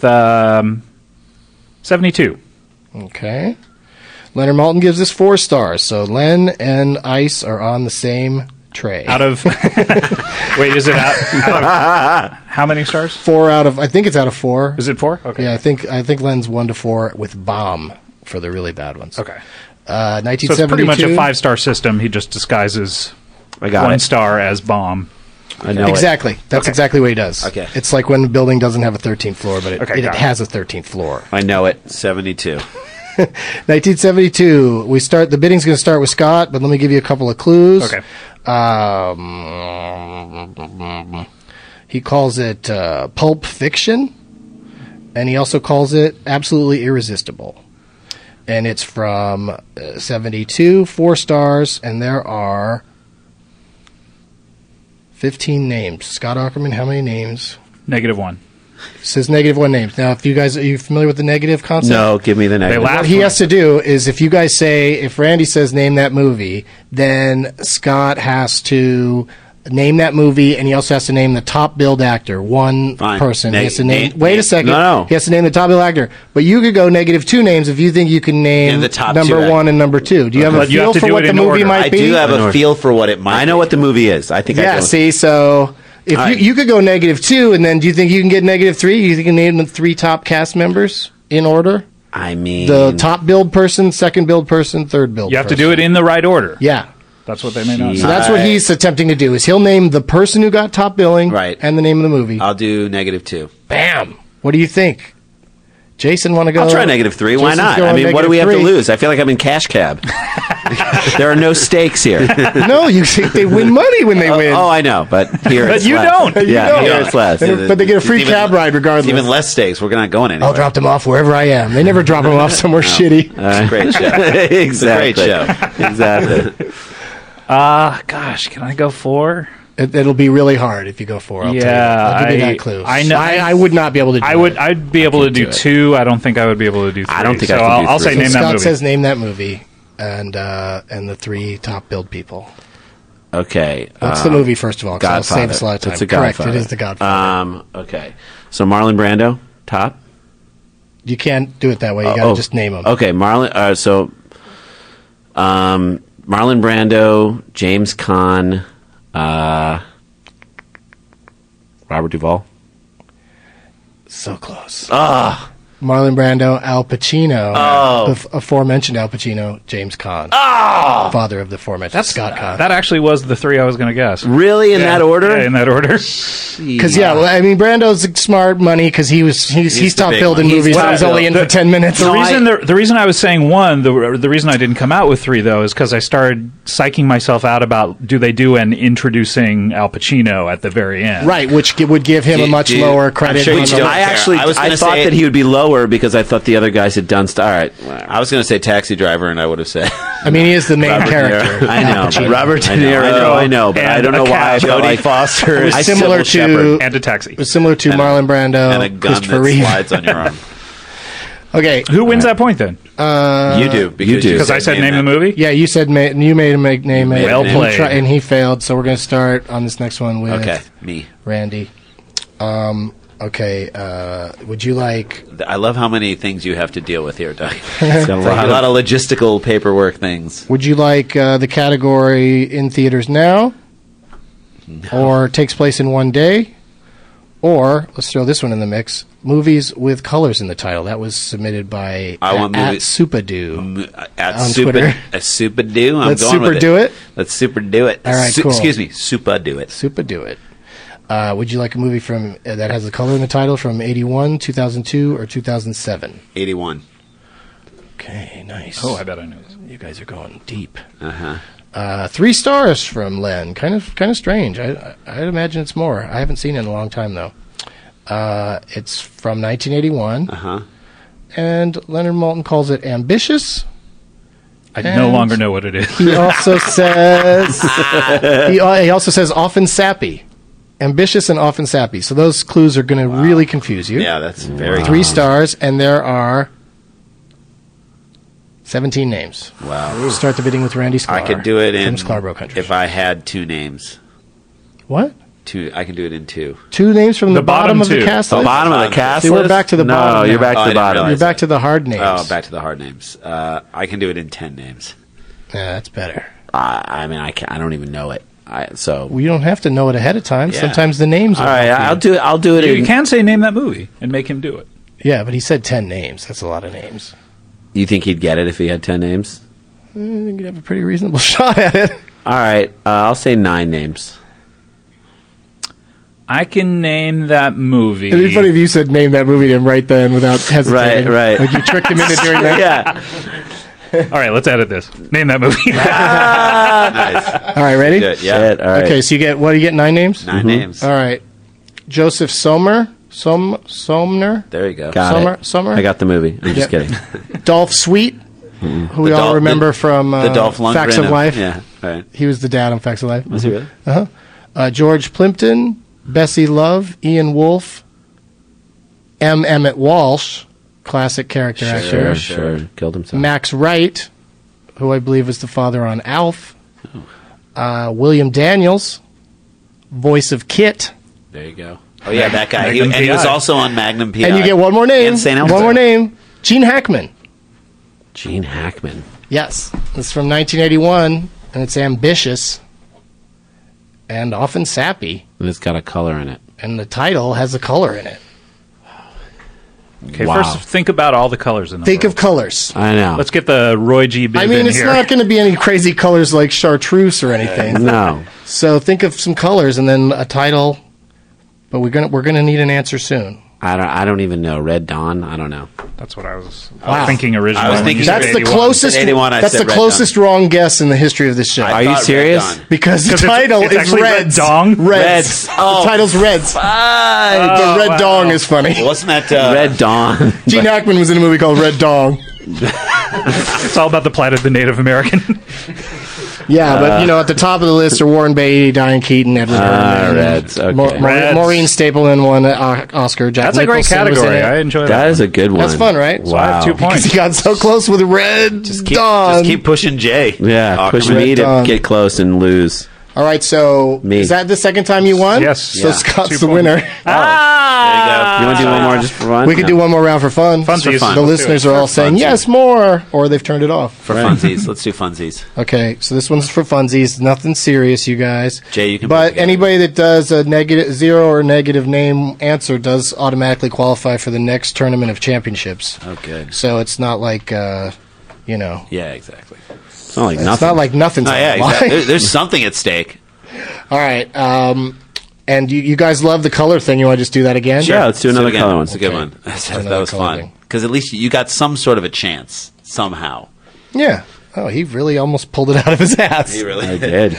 [SPEAKER 6] 72.
[SPEAKER 5] Okay. Leonard Maltin gives this 4 stars, so Len and Ice are on the same tray.
[SPEAKER 6] Out of... Wait, is it out of... How many stars?
[SPEAKER 5] 4 out of, I think it's out of 4.
[SPEAKER 6] Is it 4? Okay.
[SPEAKER 5] Yeah, I think Len's 1 to 4 with Bomb for the really bad ones.
[SPEAKER 6] Okay.
[SPEAKER 5] 1972.
[SPEAKER 6] So it's pretty much a 5-star system. He just disguises
[SPEAKER 8] I got
[SPEAKER 6] 1
[SPEAKER 8] it.
[SPEAKER 6] star as bomb.
[SPEAKER 8] I know it.
[SPEAKER 5] Exactly. That's exactly what he does.
[SPEAKER 7] Okay.
[SPEAKER 5] It's like when a building doesn't have a 13th floor, but
[SPEAKER 6] Okay,
[SPEAKER 5] it
[SPEAKER 6] got it.
[SPEAKER 5] has a 13th floor.
[SPEAKER 8] I know it.
[SPEAKER 7] 72.
[SPEAKER 5] 1972. The bidding's going to start with Scott, but let me give you a couple of clues.
[SPEAKER 6] Okay.
[SPEAKER 5] He calls it Pulp Fiction, and he also calls it Absolutely Irresistible. And it's from 72, 4 stars, and there are 15 names. Scott Aukerman, how many names?
[SPEAKER 6] -1.
[SPEAKER 5] Says -1 names. Now, are you familiar with the negative concept?
[SPEAKER 8] No, give me the negative.
[SPEAKER 6] laugh.
[SPEAKER 5] What he has to do is if Randy says name that movie, then Scott has to name that movie, and he also has to name the top billed actor. One
[SPEAKER 7] Fine.
[SPEAKER 5] person. He has to
[SPEAKER 7] Name-
[SPEAKER 5] name. Wait a second.
[SPEAKER 8] No.
[SPEAKER 5] He has to name the top billed actor. But you could go -2 names if you think you can name
[SPEAKER 7] And the top
[SPEAKER 5] number
[SPEAKER 7] 2
[SPEAKER 5] 1 and number 2. Do you have a
[SPEAKER 6] But you
[SPEAKER 5] feel
[SPEAKER 6] have to
[SPEAKER 5] for
[SPEAKER 6] do
[SPEAKER 5] what
[SPEAKER 6] it
[SPEAKER 5] the
[SPEAKER 6] in
[SPEAKER 5] movie
[SPEAKER 6] order.
[SPEAKER 5] might
[SPEAKER 7] I
[SPEAKER 5] be?
[SPEAKER 7] do have
[SPEAKER 8] In
[SPEAKER 7] a
[SPEAKER 8] order.
[SPEAKER 7] feel for what it might
[SPEAKER 8] I know
[SPEAKER 7] be.
[SPEAKER 8] what the movie is. I think I
[SPEAKER 5] Yeah.
[SPEAKER 8] do.
[SPEAKER 5] See, so. If
[SPEAKER 7] All right.
[SPEAKER 5] you could go -2, and then do you think you can get -3? You think you can name the 3 top cast members in order?
[SPEAKER 8] I mean,
[SPEAKER 5] The top billed person, second billed person, third billed
[SPEAKER 6] You have to
[SPEAKER 5] person.
[SPEAKER 6] do it in the right order.
[SPEAKER 5] Yeah.
[SPEAKER 6] That's what they may not
[SPEAKER 8] Jeez.
[SPEAKER 5] So
[SPEAKER 6] know.
[SPEAKER 5] that's what he's attempting to do is he'll name the person who got top billing
[SPEAKER 7] Right.
[SPEAKER 5] and the name of the movie.
[SPEAKER 7] I'll do -2.
[SPEAKER 5] Bam. What do you think? Jason, want to go?
[SPEAKER 8] I'll try -3. Why
[SPEAKER 5] Jason's
[SPEAKER 8] not?
[SPEAKER 5] going
[SPEAKER 8] I mean, what do we have to
[SPEAKER 5] -3.
[SPEAKER 8] lose? I feel like I'm in cash cab. There are no stakes here.
[SPEAKER 5] No, you think they win money when they win.
[SPEAKER 8] Oh, I know, but here
[SPEAKER 6] But
[SPEAKER 8] it's
[SPEAKER 6] you
[SPEAKER 8] less.
[SPEAKER 6] don't.
[SPEAKER 8] Yeah,
[SPEAKER 5] don't.
[SPEAKER 8] here it's less.
[SPEAKER 5] But they get a free
[SPEAKER 7] It's even-
[SPEAKER 5] cab ride regardless.
[SPEAKER 7] It's even less stakes. We're not going anywhere.
[SPEAKER 5] I'll drop them off wherever I am. They never drop them off somewhere shitty.
[SPEAKER 7] It's a great show.
[SPEAKER 8] Exactly.
[SPEAKER 7] It's a great show.
[SPEAKER 8] Exactly.
[SPEAKER 6] Gosh, can I go 4?
[SPEAKER 5] It'll be really hard if you go 4. I'll tell you that. I'll give you that clue.
[SPEAKER 6] I know.
[SPEAKER 5] I would not be able to do it.
[SPEAKER 6] I'd be able to do 2. I don't think I would be able to do 3.
[SPEAKER 8] I don't think
[SPEAKER 6] so
[SPEAKER 8] I can do
[SPEAKER 6] I'll
[SPEAKER 8] 3.
[SPEAKER 6] say name that
[SPEAKER 5] Scott
[SPEAKER 6] movie.
[SPEAKER 5] says name that movie, and the 3 top billed people.
[SPEAKER 8] Okay.
[SPEAKER 5] What's the movie, first of all? 'Cause I'll
[SPEAKER 8] Godfather.
[SPEAKER 5] save us a lot of time.
[SPEAKER 8] It's a
[SPEAKER 5] Correct,
[SPEAKER 8] Godfather.
[SPEAKER 5] it is The Godfather.
[SPEAKER 8] Okay. So Marlon Brando, top.
[SPEAKER 5] You can't do it that way. You got to just name them.
[SPEAKER 8] Okay, Marlon. Marlon Brando, James Caan, Robert Duvall.
[SPEAKER 5] So close. Marlon Brando, Al Pacino, the aforementioned Al Pacino, James Caan, father of the aforementioned Scott Caan.
[SPEAKER 6] That actually was the 3 I was going to guess.
[SPEAKER 8] Really, in that order?
[SPEAKER 6] Yeah, in that order.
[SPEAKER 5] Because I mean, Brando's smart money because he's
[SPEAKER 7] the
[SPEAKER 5] top
[SPEAKER 7] big
[SPEAKER 5] billed in
[SPEAKER 7] one.
[SPEAKER 5] movies.
[SPEAKER 8] He's
[SPEAKER 5] And he's
[SPEAKER 8] top
[SPEAKER 5] only in for 10 minutes.
[SPEAKER 6] The reason I was saying 1, the reason I didn't come out with 3 though, is because I started psyching myself out about do they do an introducing Al Pacino at the very end?
[SPEAKER 5] Right, which would give him a much
[SPEAKER 7] Dude,
[SPEAKER 5] lower
[SPEAKER 7] I'm
[SPEAKER 5] credit.
[SPEAKER 7] sure you
[SPEAKER 5] on the-
[SPEAKER 7] don't
[SPEAKER 8] I
[SPEAKER 7] care.
[SPEAKER 8] actually,
[SPEAKER 7] I was
[SPEAKER 8] I
[SPEAKER 7] gonna
[SPEAKER 8] thought
[SPEAKER 7] say-
[SPEAKER 8] that he would be lower because I thought the other guys had done. All right,
[SPEAKER 7] I was going to say Taxi Driver, and I would have said
[SPEAKER 5] I mean, he is the main
[SPEAKER 7] Robert De
[SPEAKER 5] character.
[SPEAKER 7] Niro.
[SPEAKER 8] I know,
[SPEAKER 5] Al Pacino.
[SPEAKER 8] but Robert De Niro. I know, but I don't know
[SPEAKER 6] And a
[SPEAKER 8] why I
[SPEAKER 6] cab.
[SPEAKER 8] felt
[SPEAKER 7] Jodie
[SPEAKER 8] like
[SPEAKER 7] Foster
[SPEAKER 5] It was
[SPEAKER 7] is
[SPEAKER 8] I
[SPEAKER 5] similar
[SPEAKER 8] Sybil
[SPEAKER 5] to
[SPEAKER 8] Shepherd.
[SPEAKER 6] And a taxi.
[SPEAKER 5] it was similar to Marlon Brando,
[SPEAKER 7] and a gun
[SPEAKER 5] Christopher
[SPEAKER 7] that
[SPEAKER 5] Reeve.
[SPEAKER 7] slides on your arm.
[SPEAKER 5] Okay,
[SPEAKER 6] Who wins that point then?
[SPEAKER 7] You do.
[SPEAKER 8] you do.
[SPEAKER 6] Because I said name the movie?
[SPEAKER 5] yeah, you said you made him name it.
[SPEAKER 6] Well
[SPEAKER 5] and he
[SPEAKER 6] played.
[SPEAKER 5] and he failed. So we're going to start on this next one with
[SPEAKER 7] Okay, me.
[SPEAKER 5] Randy. Okay, would you like?
[SPEAKER 7] I love how many things you have to deal with here, Doug.
[SPEAKER 8] It's got a
[SPEAKER 7] Like
[SPEAKER 8] lot
[SPEAKER 7] a lot of logistical paperwork things.
[SPEAKER 5] Would you like the category in theaters now, or takes place in one day, or let's throw this one in the mix: movies with colors in the title. That was submitted by
[SPEAKER 7] I want
[SPEAKER 5] at
[SPEAKER 7] movies-
[SPEAKER 5] Supadu.
[SPEAKER 7] At
[SPEAKER 5] On
[SPEAKER 7] super,
[SPEAKER 5] Twitter.
[SPEAKER 7] a super do. I'm
[SPEAKER 5] Let's
[SPEAKER 7] going
[SPEAKER 5] super
[SPEAKER 7] with
[SPEAKER 5] do it.
[SPEAKER 7] Let's super do it.
[SPEAKER 5] All right, cool.
[SPEAKER 7] Excuse me, super do it.
[SPEAKER 5] Supadu it. Would you like a movie from that has a color in the title from 81, 2002, or 2007?
[SPEAKER 7] 81.
[SPEAKER 5] Okay, nice.
[SPEAKER 6] Oh, I bet I know this.
[SPEAKER 5] You guys are going deep.
[SPEAKER 7] Uh-huh.
[SPEAKER 5] 3 stars from Len. Kind of strange. I'd imagine it's more. I haven't seen it in a long time though. It's from 1981,
[SPEAKER 7] Uh-huh.
[SPEAKER 5] and Leonard Maltin calls it ambitious.
[SPEAKER 6] I no longer know what it is.
[SPEAKER 5] He also says he also says often sappy, ambitious and often sappy. So those clues are going to really confuse you.
[SPEAKER 7] Yeah, that's very
[SPEAKER 5] 3 stars, and there are 17 names.
[SPEAKER 7] Wow.
[SPEAKER 5] We'll start the bidding with Randy Sklar.
[SPEAKER 7] I could do it in
[SPEAKER 5] from Scarborough Country.
[SPEAKER 7] if I had 2 names.
[SPEAKER 5] What?
[SPEAKER 7] 2. I can do it in 2.
[SPEAKER 5] 2 names from the,
[SPEAKER 6] bottom
[SPEAKER 5] of the
[SPEAKER 6] two.
[SPEAKER 5] cast
[SPEAKER 8] the
[SPEAKER 5] list?
[SPEAKER 8] bottom of the cast.
[SPEAKER 5] See, we're
[SPEAKER 8] list?
[SPEAKER 5] back to the
[SPEAKER 8] no,
[SPEAKER 5] bottom
[SPEAKER 8] you're
[SPEAKER 5] now.
[SPEAKER 8] back
[SPEAKER 7] Oh, I
[SPEAKER 8] to the
[SPEAKER 7] didn't
[SPEAKER 8] bottom.
[SPEAKER 7] realize
[SPEAKER 5] You're back to the hard names.
[SPEAKER 7] Oh, back to the hard names. I can do it in 10 names.
[SPEAKER 5] Yeah, that's better.
[SPEAKER 8] I mean, I don't even know it. So
[SPEAKER 5] Well, you don't have to know it ahead of time.
[SPEAKER 7] Yeah.
[SPEAKER 5] Sometimes the names.
[SPEAKER 8] all
[SPEAKER 5] will
[SPEAKER 8] right,
[SPEAKER 5] help you.
[SPEAKER 8] I'll do it.
[SPEAKER 6] You
[SPEAKER 8] in,
[SPEAKER 6] can say name that movie and make him do it.
[SPEAKER 5] Yeah, but he said 10 names. That's a lot of names.
[SPEAKER 8] You think he'd get it if he had 10 names?
[SPEAKER 5] I think you'd have a pretty reasonable shot at it.
[SPEAKER 8] All right, I'll say 9 names.
[SPEAKER 6] I can name that movie.
[SPEAKER 5] It'd be funny if you said name that movie to him right then without hesitating.
[SPEAKER 8] Right.
[SPEAKER 5] Like you tricked him into doing that.
[SPEAKER 8] Yeah.
[SPEAKER 6] All right, let's edit this. Name that movie.
[SPEAKER 7] Nice.
[SPEAKER 5] All right, ready?
[SPEAKER 7] Good. Yeah.
[SPEAKER 8] Shit, all right.
[SPEAKER 5] Okay, so you get, what do you get, 9 names?
[SPEAKER 7] 9 names.
[SPEAKER 5] All right. Joseph Sommer. Somner.
[SPEAKER 7] There you go.
[SPEAKER 8] Got
[SPEAKER 5] Sommer.
[SPEAKER 8] I got the movie. I'm just
[SPEAKER 5] Yep.
[SPEAKER 8] kidding.
[SPEAKER 5] Dolph Sweet, who we
[SPEAKER 7] The
[SPEAKER 5] all
[SPEAKER 7] Dolph-
[SPEAKER 5] remember from
[SPEAKER 7] the Dolph Lundgren
[SPEAKER 5] Facts of Life.
[SPEAKER 7] Yeah. All right.
[SPEAKER 5] He was the dad on Facts of Life.
[SPEAKER 7] Was he really?
[SPEAKER 5] George Plimpton, Bessie Love, Ian Wolfe, M. Emmett Walsh, classic character actor.
[SPEAKER 8] Sure. Killed himself.
[SPEAKER 5] Max Wright, who I believe was the father on Alf. William Daniels, voice of Kit.
[SPEAKER 7] There you go. Oh yeah, that guy.
[SPEAKER 6] Magnum
[SPEAKER 7] And he was
[SPEAKER 6] PI.
[SPEAKER 7] also on Magnum PI.
[SPEAKER 5] And you get one more name.
[SPEAKER 7] And St.
[SPEAKER 5] One
[SPEAKER 7] Elmo's
[SPEAKER 5] more
[SPEAKER 7] there.
[SPEAKER 5] name. Gene Hackman.
[SPEAKER 8] Gene Hackman.
[SPEAKER 5] Yes. It's from 1981, and it's ambitious and often sappy.
[SPEAKER 8] And it's got a color in it.
[SPEAKER 5] And the title has a color in it.
[SPEAKER 6] Okay,
[SPEAKER 8] Wow.
[SPEAKER 6] first think about all the colors in the
[SPEAKER 5] Think
[SPEAKER 6] world.
[SPEAKER 5] of colors.
[SPEAKER 8] I know.
[SPEAKER 6] Let's get the Roy G. Biv
[SPEAKER 5] I mean,
[SPEAKER 6] in
[SPEAKER 5] it's
[SPEAKER 6] here.
[SPEAKER 5] not going to be any crazy colors like chartreuse or anything.
[SPEAKER 8] No.
[SPEAKER 5] So think of some colors and then a title. But we're gonna need an answer soon.
[SPEAKER 8] I don't even know. Red Dawn? I don't know.
[SPEAKER 6] That's what I was
[SPEAKER 5] Wow.
[SPEAKER 6] thinking originally.
[SPEAKER 7] I was
[SPEAKER 6] when
[SPEAKER 7] thinking
[SPEAKER 6] you said
[SPEAKER 5] That's the
[SPEAKER 6] 81.
[SPEAKER 5] closest.
[SPEAKER 7] 81, I
[SPEAKER 5] That's
[SPEAKER 7] said
[SPEAKER 5] the
[SPEAKER 7] Red
[SPEAKER 5] closest wrong guess in the history of this show.
[SPEAKER 8] Are you
[SPEAKER 7] thought Red
[SPEAKER 8] serious?
[SPEAKER 7] Dawn.
[SPEAKER 5] Because the
[SPEAKER 6] 'Cause it's-
[SPEAKER 5] title
[SPEAKER 6] it's
[SPEAKER 5] is
[SPEAKER 6] actually Red
[SPEAKER 5] Reds.
[SPEAKER 6] Dong?
[SPEAKER 5] Reds.
[SPEAKER 7] Oh.
[SPEAKER 5] The title's Reds. The Red
[SPEAKER 6] wow.
[SPEAKER 5] Dong is funny.
[SPEAKER 7] Wasn't that
[SPEAKER 8] Red Dawn.
[SPEAKER 5] Gene Hackman was in a movie called Red Dong.
[SPEAKER 6] It's all about the plight of the Native American.
[SPEAKER 5] Yeah, but at the top of the list are Warren Beatty, Diane Keaton, Edward Herman.
[SPEAKER 8] Reds. Okay.
[SPEAKER 6] Reds.
[SPEAKER 5] Maureen Stapleton won an Oscar. Jack
[SPEAKER 6] That's a great
[SPEAKER 5] Nicholson was in
[SPEAKER 6] category.
[SPEAKER 5] it.
[SPEAKER 6] I enjoy that.
[SPEAKER 8] That is a good one.
[SPEAKER 5] That's fun, right?
[SPEAKER 6] So I have 2
[SPEAKER 8] Wow.
[SPEAKER 6] points.
[SPEAKER 5] Because he got so close with Red Dawn.
[SPEAKER 7] Just keep pushing Jay.
[SPEAKER 8] Yeah, push
[SPEAKER 7] Ackerman.
[SPEAKER 8] me to
[SPEAKER 5] Dawn.
[SPEAKER 8] get close and lose.
[SPEAKER 5] All right, so
[SPEAKER 8] Me.
[SPEAKER 5] is that the second time you won?
[SPEAKER 6] Yes.
[SPEAKER 5] So
[SPEAKER 6] Yeah.
[SPEAKER 5] Scott's
[SPEAKER 6] 2
[SPEAKER 5] the
[SPEAKER 6] points.
[SPEAKER 5] winner.
[SPEAKER 7] There you go.
[SPEAKER 8] You want to do one more just for fun?
[SPEAKER 5] We could do one more round for fun.
[SPEAKER 6] Fun for fun.
[SPEAKER 5] The
[SPEAKER 6] Let's do
[SPEAKER 5] listeners
[SPEAKER 6] it.
[SPEAKER 5] are all
[SPEAKER 7] For
[SPEAKER 5] saying,
[SPEAKER 7] funsies.
[SPEAKER 5] yes, more, or they've turned it off.
[SPEAKER 7] For funsies. Let's do funsies.
[SPEAKER 5] Okay, so this one's for funsies. Nothing serious, you guys.
[SPEAKER 7] Jay, you can put it
[SPEAKER 5] But
[SPEAKER 7] together.
[SPEAKER 5] anybody that does a negative zero or negative name answer does automatically qualify for the next tournament of championships.
[SPEAKER 7] Okay.
[SPEAKER 5] So it's not like,
[SPEAKER 7] Yeah, exactly.
[SPEAKER 8] It's not like
[SPEAKER 5] it's
[SPEAKER 8] nothing.
[SPEAKER 5] not like nothing's
[SPEAKER 7] Oh,
[SPEAKER 5] on
[SPEAKER 7] yeah,
[SPEAKER 5] the line.
[SPEAKER 7] exactly. There's something at stake.
[SPEAKER 5] All right. And you guys love the color thing. You want to just do that again?
[SPEAKER 8] Yeah, let's do another
[SPEAKER 7] again.
[SPEAKER 8] color one.
[SPEAKER 7] It's a good
[SPEAKER 5] Okay.
[SPEAKER 7] one. That
[SPEAKER 5] another
[SPEAKER 7] was
[SPEAKER 5] color
[SPEAKER 7] fun.
[SPEAKER 5] thing.
[SPEAKER 7] Because at least you got some sort of a chance somehow.
[SPEAKER 5] Yeah. Oh, he really almost pulled it out of his ass.
[SPEAKER 7] He really
[SPEAKER 8] I did.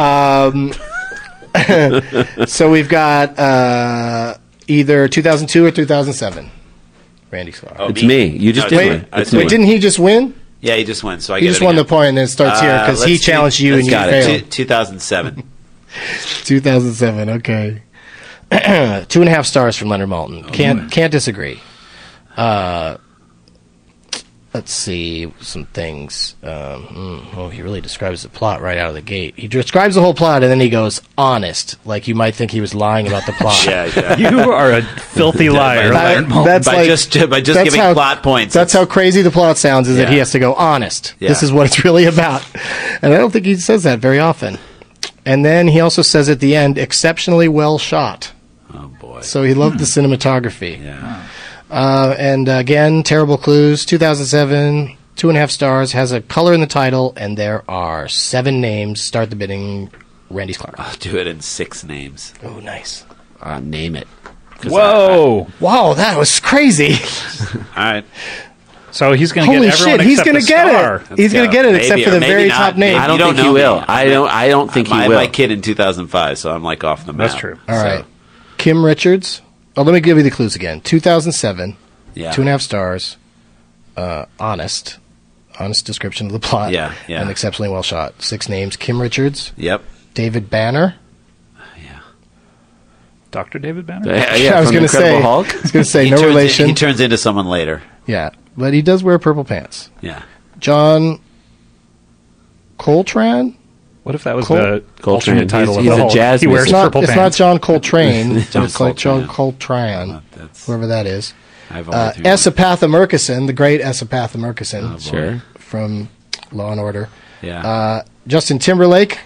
[SPEAKER 5] So we've got either 2002 or 2007. Randy Sklar.
[SPEAKER 7] Oh,
[SPEAKER 8] It's me. You just did
[SPEAKER 5] Wait,
[SPEAKER 8] one. It's
[SPEAKER 5] wait,
[SPEAKER 8] me.
[SPEAKER 5] didn't he just win?
[SPEAKER 7] Yeah, he just went. So I
[SPEAKER 5] He
[SPEAKER 7] get
[SPEAKER 5] just
[SPEAKER 7] it
[SPEAKER 5] won the
[SPEAKER 7] again.
[SPEAKER 5] point, and then it starts here because he
[SPEAKER 7] Let's do-
[SPEAKER 5] challenged you and
[SPEAKER 7] let's
[SPEAKER 5] you
[SPEAKER 8] got it.
[SPEAKER 5] failed.
[SPEAKER 7] 2007.
[SPEAKER 5] 2007. Okay. 2.5 stars from Leonard Maltin. Can't disagree. Let's see some things. He really describes the plot right out of the gate. He describes the whole plot and then he goes honest, like you might think he was lying about the plot.
[SPEAKER 7] Yeah.
[SPEAKER 6] You are a filthy liar.
[SPEAKER 7] That-
[SPEAKER 6] Leonard Maltin.
[SPEAKER 5] That's
[SPEAKER 7] by
[SPEAKER 5] like
[SPEAKER 7] just
[SPEAKER 5] that's
[SPEAKER 7] giving plot points.
[SPEAKER 5] That's how crazy the plot sounds. Is that he
[SPEAKER 7] Yeah.
[SPEAKER 5] has to go honest.
[SPEAKER 7] Yeah.
[SPEAKER 5] This is what it's really about, and I don't think he says that very often. And then he also says at the end, exceptionally well shot.
[SPEAKER 7] Oh boy.
[SPEAKER 5] So he loved the cinematography.
[SPEAKER 7] Yeah.
[SPEAKER 5] And again, terrible clues. 2007, 2.5 stars, has a color in the title, and there are 7 names. Start the bidding. Randy Sklar.
[SPEAKER 7] I'll do it in 6 names.
[SPEAKER 5] Oh, nice.
[SPEAKER 8] Name it.
[SPEAKER 6] Whoa.
[SPEAKER 5] Wow, that was crazy.
[SPEAKER 7] All right.
[SPEAKER 6] So he's going to get
[SPEAKER 5] Holy
[SPEAKER 6] everyone
[SPEAKER 5] shit, he's
[SPEAKER 6] except
[SPEAKER 5] going
[SPEAKER 6] the
[SPEAKER 5] to get
[SPEAKER 6] star.
[SPEAKER 5] it. He's going to get it, except
[SPEAKER 7] Maybe,
[SPEAKER 5] for
[SPEAKER 7] or
[SPEAKER 5] the
[SPEAKER 7] maybe
[SPEAKER 5] very
[SPEAKER 7] not.
[SPEAKER 5] top name.
[SPEAKER 8] I don't
[SPEAKER 7] You
[SPEAKER 8] think
[SPEAKER 7] know
[SPEAKER 8] he
[SPEAKER 7] me.
[SPEAKER 8] will. I don't think
[SPEAKER 7] I
[SPEAKER 8] he
[SPEAKER 7] had
[SPEAKER 8] will.
[SPEAKER 7] my kid in 2005, so I'm like off the map.
[SPEAKER 6] That's true.
[SPEAKER 5] All right. Kim Richards. Oh, let me give you the clues again. 2007,
[SPEAKER 7] Yeah.
[SPEAKER 5] 2.5 stars, honest description of the plot,
[SPEAKER 7] Yeah.
[SPEAKER 5] and exceptionally well shot. 6 names: Kim Richards,
[SPEAKER 7] Yep.
[SPEAKER 5] David Banner.
[SPEAKER 6] Dr. David Banner?
[SPEAKER 8] Yeah,
[SPEAKER 5] I was
[SPEAKER 8] from
[SPEAKER 5] going to
[SPEAKER 8] Incredible
[SPEAKER 5] say,
[SPEAKER 8] Hulk.
[SPEAKER 5] I was going to say
[SPEAKER 7] He
[SPEAKER 5] no
[SPEAKER 7] turns
[SPEAKER 5] relation.
[SPEAKER 7] he turns into someone later.
[SPEAKER 5] Yeah, but he does wear purple pants.
[SPEAKER 7] Yeah.
[SPEAKER 5] John Coltrane.
[SPEAKER 6] What if that was
[SPEAKER 5] Col-
[SPEAKER 6] the
[SPEAKER 8] Coltrane.
[SPEAKER 6] alternate title
[SPEAKER 8] He's
[SPEAKER 6] of the
[SPEAKER 8] a
[SPEAKER 6] Hulk?
[SPEAKER 8] jazz
[SPEAKER 6] He wears
[SPEAKER 5] It's not.
[SPEAKER 6] purple
[SPEAKER 5] It's not
[SPEAKER 6] pants.
[SPEAKER 5] John Coltrane.
[SPEAKER 7] John
[SPEAKER 5] It's like John
[SPEAKER 7] Coltrane.
[SPEAKER 5] Coltrane,
[SPEAKER 7] That's,
[SPEAKER 5] whoever that is.
[SPEAKER 7] I've only three
[SPEAKER 5] Esapatha Murkison, the great Esapatha Murkison
[SPEAKER 8] Sure.
[SPEAKER 5] from Law and Order.
[SPEAKER 7] Yeah.
[SPEAKER 5] Justin Timberlake.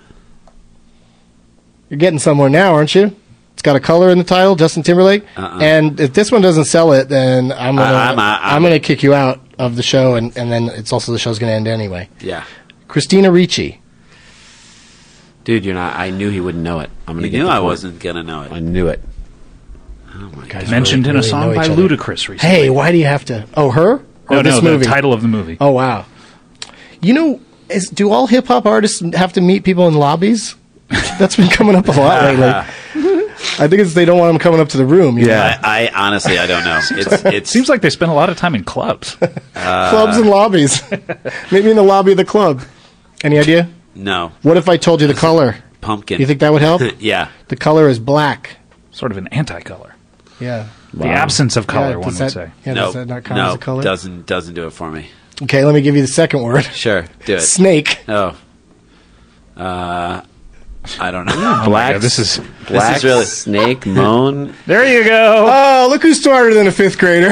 [SPEAKER 5] You're getting somewhere now, aren't you? It's got a color in the title, Justin Timberlake. And if this one doesn't sell it, then I'm gonna kick you out of the show, and then it's also the show's gonna end anyway.
[SPEAKER 7] yeah.
[SPEAKER 5] Christina Ricci.
[SPEAKER 8] Dude, you're not. I knew he wouldn't know it. I'm gonna
[SPEAKER 7] You
[SPEAKER 8] get
[SPEAKER 7] knew
[SPEAKER 8] the
[SPEAKER 7] I
[SPEAKER 8] point.
[SPEAKER 7] wasn't gonna know it.
[SPEAKER 8] I knew it.
[SPEAKER 7] Oh my
[SPEAKER 5] Guys
[SPEAKER 7] god.
[SPEAKER 6] Mentioned
[SPEAKER 5] really-
[SPEAKER 6] in a
[SPEAKER 5] really
[SPEAKER 6] song
[SPEAKER 5] know
[SPEAKER 6] by
[SPEAKER 5] each other.
[SPEAKER 6] Ludacris recently.
[SPEAKER 5] Hey, why do you have to? Oh, her or
[SPEAKER 6] No,
[SPEAKER 5] this
[SPEAKER 6] no,
[SPEAKER 5] movie?
[SPEAKER 6] the title of the movie.
[SPEAKER 5] Oh, wow. You know, do all hip hop artists have to meet people in lobbies? That's been coming up a lot lately. I think it's they don't want them coming up to the room. You know?
[SPEAKER 7] I honestly I don't know. It's
[SPEAKER 6] Seems like they spend a lot of time in clubs.
[SPEAKER 5] Clubs and lobbies. Maybe in the lobby of the club. Any idea?
[SPEAKER 7] no
[SPEAKER 5] What if I told you the color?
[SPEAKER 7] pumpkin.
[SPEAKER 5] You think that would help?
[SPEAKER 7] Yeah.
[SPEAKER 5] The color is black.
[SPEAKER 6] Sort of an anti-color.
[SPEAKER 5] Yeah.
[SPEAKER 6] The absence of color,
[SPEAKER 5] Yeah,
[SPEAKER 6] one
[SPEAKER 5] does
[SPEAKER 6] would
[SPEAKER 5] that-
[SPEAKER 6] say.
[SPEAKER 5] Yeah,
[SPEAKER 7] no.
[SPEAKER 5] does that not count as a color?
[SPEAKER 7] Doesn't do it for me.
[SPEAKER 5] Okay, let me give you the second word.
[SPEAKER 7] Sure, do it.
[SPEAKER 5] Snake.
[SPEAKER 7] Oh. I don't know.
[SPEAKER 8] Black.
[SPEAKER 6] God, this is
[SPEAKER 8] Black
[SPEAKER 7] This is really-
[SPEAKER 8] snake moan.
[SPEAKER 6] there. You go.
[SPEAKER 5] Oh, look who's smarter than a 5th grader.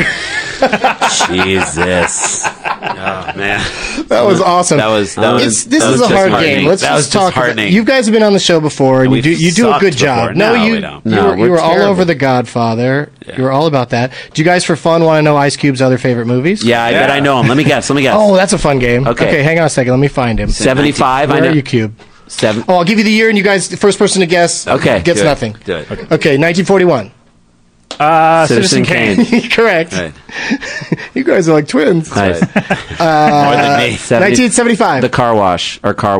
[SPEAKER 8] Jesus.
[SPEAKER 7] Oh man.
[SPEAKER 5] That was awesome.
[SPEAKER 7] That was
[SPEAKER 5] This
[SPEAKER 7] that
[SPEAKER 5] is
[SPEAKER 7] was
[SPEAKER 5] a
[SPEAKER 7] just
[SPEAKER 5] hard
[SPEAKER 7] heartening.
[SPEAKER 5] game. Let's
[SPEAKER 7] That was
[SPEAKER 5] just talk. About,
[SPEAKER 7] heartening.
[SPEAKER 5] you guys have been on the show before, and
[SPEAKER 7] We've
[SPEAKER 5] you do a good
[SPEAKER 7] sucked
[SPEAKER 5] job.
[SPEAKER 7] before. No,
[SPEAKER 5] you
[SPEAKER 7] we don't.
[SPEAKER 8] No,
[SPEAKER 5] you
[SPEAKER 8] we're
[SPEAKER 5] were all
[SPEAKER 8] terrible.
[SPEAKER 5] over The Godfather.
[SPEAKER 7] Yeah.
[SPEAKER 5] You were all about that. Do you guys, for fun, want to know Ice Cube's other favorite movies?
[SPEAKER 8] Yeah, I bet I know him. Let me guess.
[SPEAKER 5] Oh, that's a fun game.
[SPEAKER 8] Okay.
[SPEAKER 5] hang on a second. Let me find him.
[SPEAKER 8] 75. I
[SPEAKER 5] Where
[SPEAKER 8] know.
[SPEAKER 5] are you, Cube?
[SPEAKER 8] 7.
[SPEAKER 5] Oh, I'll give you the year, and you guys, the first person to guess
[SPEAKER 8] Okay,
[SPEAKER 5] gets
[SPEAKER 7] Do it.
[SPEAKER 5] nothing.
[SPEAKER 7] Do it.
[SPEAKER 5] Okay, 1941.
[SPEAKER 6] Citizen Kane.
[SPEAKER 5] Correct.
[SPEAKER 7] Right.
[SPEAKER 5] You guys are like twins.
[SPEAKER 8] Nice.
[SPEAKER 7] More than me.
[SPEAKER 5] 1975.
[SPEAKER 8] The car wash.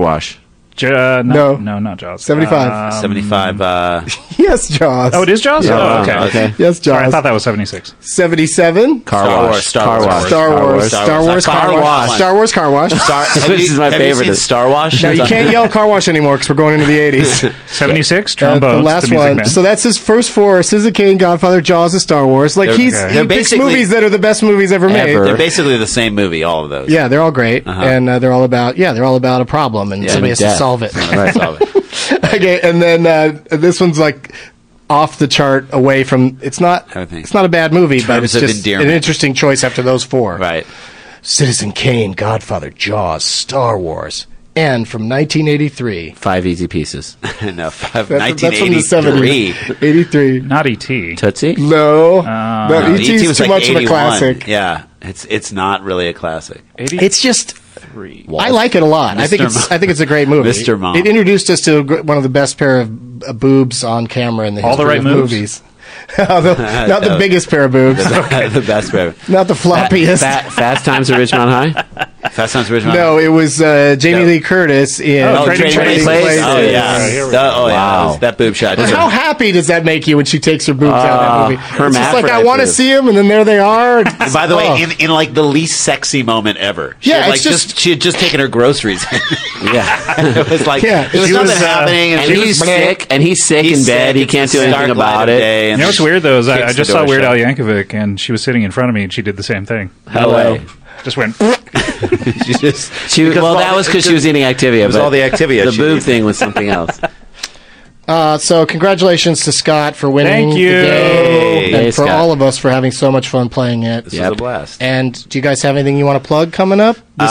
[SPEAKER 6] No,
[SPEAKER 5] No.
[SPEAKER 6] not Jaws.
[SPEAKER 5] 75.
[SPEAKER 7] 75.
[SPEAKER 5] Yes, Jaws.
[SPEAKER 6] Oh, it is Jaws?
[SPEAKER 8] Yeah,
[SPEAKER 6] Oh,
[SPEAKER 8] wow,
[SPEAKER 6] okay.
[SPEAKER 8] okay.
[SPEAKER 5] Yes, Jaws.
[SPEAKER 6] Sorry, I thought that was 76.
[SPEAKER 5] 77.
[SPEAKER 8] Car wash.
[SPEAKER 7] Star Wars.
[SPEAKER 5] Star Wars.
[SPEAKER 7] Star
[SPEAKER 5] Star
[SPEAKER 7] Wars.
[SPEAKER 5] Wars. Car
[SPEAKER 7] Car
[SPEAKER 5] wash.
[SPEAKER 7] wash.
[SPEAKER 5] Star Wars. Car wash.
[SPEAKER 8] This is my
[SPEAKER 7] Have
[SPEAKER 8] favorite.
[SPEAKER 7] you seen Star Wash?
[SPEAKER 5] Now, you can't yell car wash anymore because we're going into the 80s.
[SPEAKER 6] 76,
[SPEAKER 5] The
[SPEAKER 6] Trombones,
[SPEAKER 5] last
[SPEAKER 6] the Music
[SPEAKER 5] one.
[SPEAKER 6] Man.
[SPEAKER 5] So that's his first four: Citizen Kane, Godfather, Jaws, and Star Wars. Like
[SPEAKER 7] They're-
[SPEAKER 5] he
[SPEAKER 7] they're
[SPEAKER 5] picks
[SPEAKER 7] basically-
[SPEAKER 5] movies that are the best movies ever made.
[SPEAKER 8] Ever.
[SPEAKER 7] They're basically the same movie, all of those.
[SPEAKER 5] Yeah, they're all great, and they're all about a problem, and somebody has to
[SPEAKER 8] death.
[SPEAKER 5] solve it.
[SPEAKER 7] Right. Solve it.
[SPEAKER 5] Okay, and then this one's like off the chart, away from. It's not a bad movie, but
[SPEAKER 7] Terms
[SPEAKER 5] it's
[SPEAKER 7] of
[SPEAKER 5] just
[SPEAKER 7] endearment.
[SPEAKER 5] an interesting choice after those four.
[SPEAKER 7] Right.
[SPEAKER 5] Citizen Kane, Godfather, Jaws, Star Wars, and from 1983.
[SPEAKER 8] 5 Easy Pieces.
[SPEAKER 7] No,
[SPEAKER 5] That's from the
[SPEAKER 7] 1983.
[SPEAKER 5] 70s. 83.
[SPEAKER 6] Not E.T.
[SPEAKER 8] Tootsie.
[SPEAKER 5] No,
[SPEAKER 7] No,
[SPEAKER 5] E.T. is
[SPEAKER 7] was
[SPEAKER 5] too
[SPEAKER 7] like
[SPEAKER 5] much of a
[SPEAKER 7] 81.
[SPEAKER 5] classic.
[SPEAKER 7] Yeah, it's not really a classic.
[SPEAKER 5] It's just. I like it a lot. I think it's a great movie.
[SPEAKER 7] Mr. Mom.
[SPEAKER 5] It introduced us to one of the best pair of boobs on camera in the
[SPEAKER 6] All
[SPEAKER 5] history
[SPEAKER 6] the right
[SPEAKER 5] of
[SPEAKER 6] moves?
[SPEAKER 5] movies. Not the biggest pair of boobs.
[SPEAKER 7] The best ever.
[SPEAKER 5] Not the floppiest.
[SPEAKER 8] Fast Times at Ridgemont High.
[SPEAKER 7] Fast Times at Ridgemont.
[SPEAKER 5] No, it was Jamie Lee Curtis in
[SPEAKER 6] Trading
[SPEAKER 8] Places.
[SPEAKER 7] Oh yeah.
[SPEAKER 6] Here we
[SPEAKER 7] Oh yeah.
[SPEAKER 8] Wow.
[SPEAKER 7] That boob shot.
[SPEAKER 5] How happy does that make you when she takes her boobs out of that movie? It's just like, I
[SPEAKER 8] hermaphrodite
[SPEAKER 5] want to
[SPEAKER 8] boobs.
[SPEAKER 5] see them, and then there they are.
[SPEAKER 7] By the
[SPEAKER 5] Oh.
[SPEAKER 7] way, in like the least sexy moment ever. She
[SPEAKER 5] Yeah,
[SPEAKER 7] had,
[SPEAKER 5] it's
[SPEAKER 7] like
[SPEAKER 5] just-
[SPEAKER 7] she had just taken her groceries.
[SPEAKER 8] Yeah.
[SPEAKER 7] It was like
[SPEAKER 5] Yeah,
[SPEAKER 7] there was
[SPEAKER 5] she
[SPEAKER 7] nothing
[SPEAKER 5] was,
[SPEAKER 7] happening,
[SPEAKER 8] And
[SPEAKER 7] she
[SPEAKER 8] he's
[SPEAKER 7] was
[SPEAKER 8] sick. And he's sick in bed. He
[SPEAKER 7] It's
[SPEAKER 8] can't
[SPEAKER 7] the
[SPEAKER 8] do anything
[SPEAKER 7] stark light
[SPEAKER 8] about
[SPEAKER 7] of
[SPEAKER 8] it.
[SPEAKER 7] day, and
[SPEAKER 6] You know what's weird, though, is I
[SPEAKER 7] kicks the
[SPEAKER 6] just
[SPEAKER 7] door
[SPEAKER 6] saw Weird
[SPEAKER 7] shut.
[SPEAKER 6] Al Yankovic, and she was sitting in front of me, and she did the same thing.
[SPEAKER 8] Hello.
[SPEAKER 6] Just went,
[SPEAKER 7] She just
[SPEAKER 8] That was because she was eating Activia.
[SPEAKER 7] was
[SPEAKER 8] but
[SPEAKER 7] all the Activia
[SPEAKER 8] The
[SPEAKER 7] she
[SPEAKER 8] boob
[SPEAKER 7] ate.
[SPEAKER 8] thing was something else.
[SPEAKER 5] So congratulations to Scott for winning
[SPEAKER 6] Thank you.
[SPEAKER 5] the game, and
[SPEAKER 8] Hey,
[SPEAKER 5] for
[SPEAKER 8] Scott.
[SPEAKER 5] all of us for having so much fun playing it.
[SPEAKER 7] This was a blast.
[SPEAKER 5] And do you guys have anything you want to plug coming up? This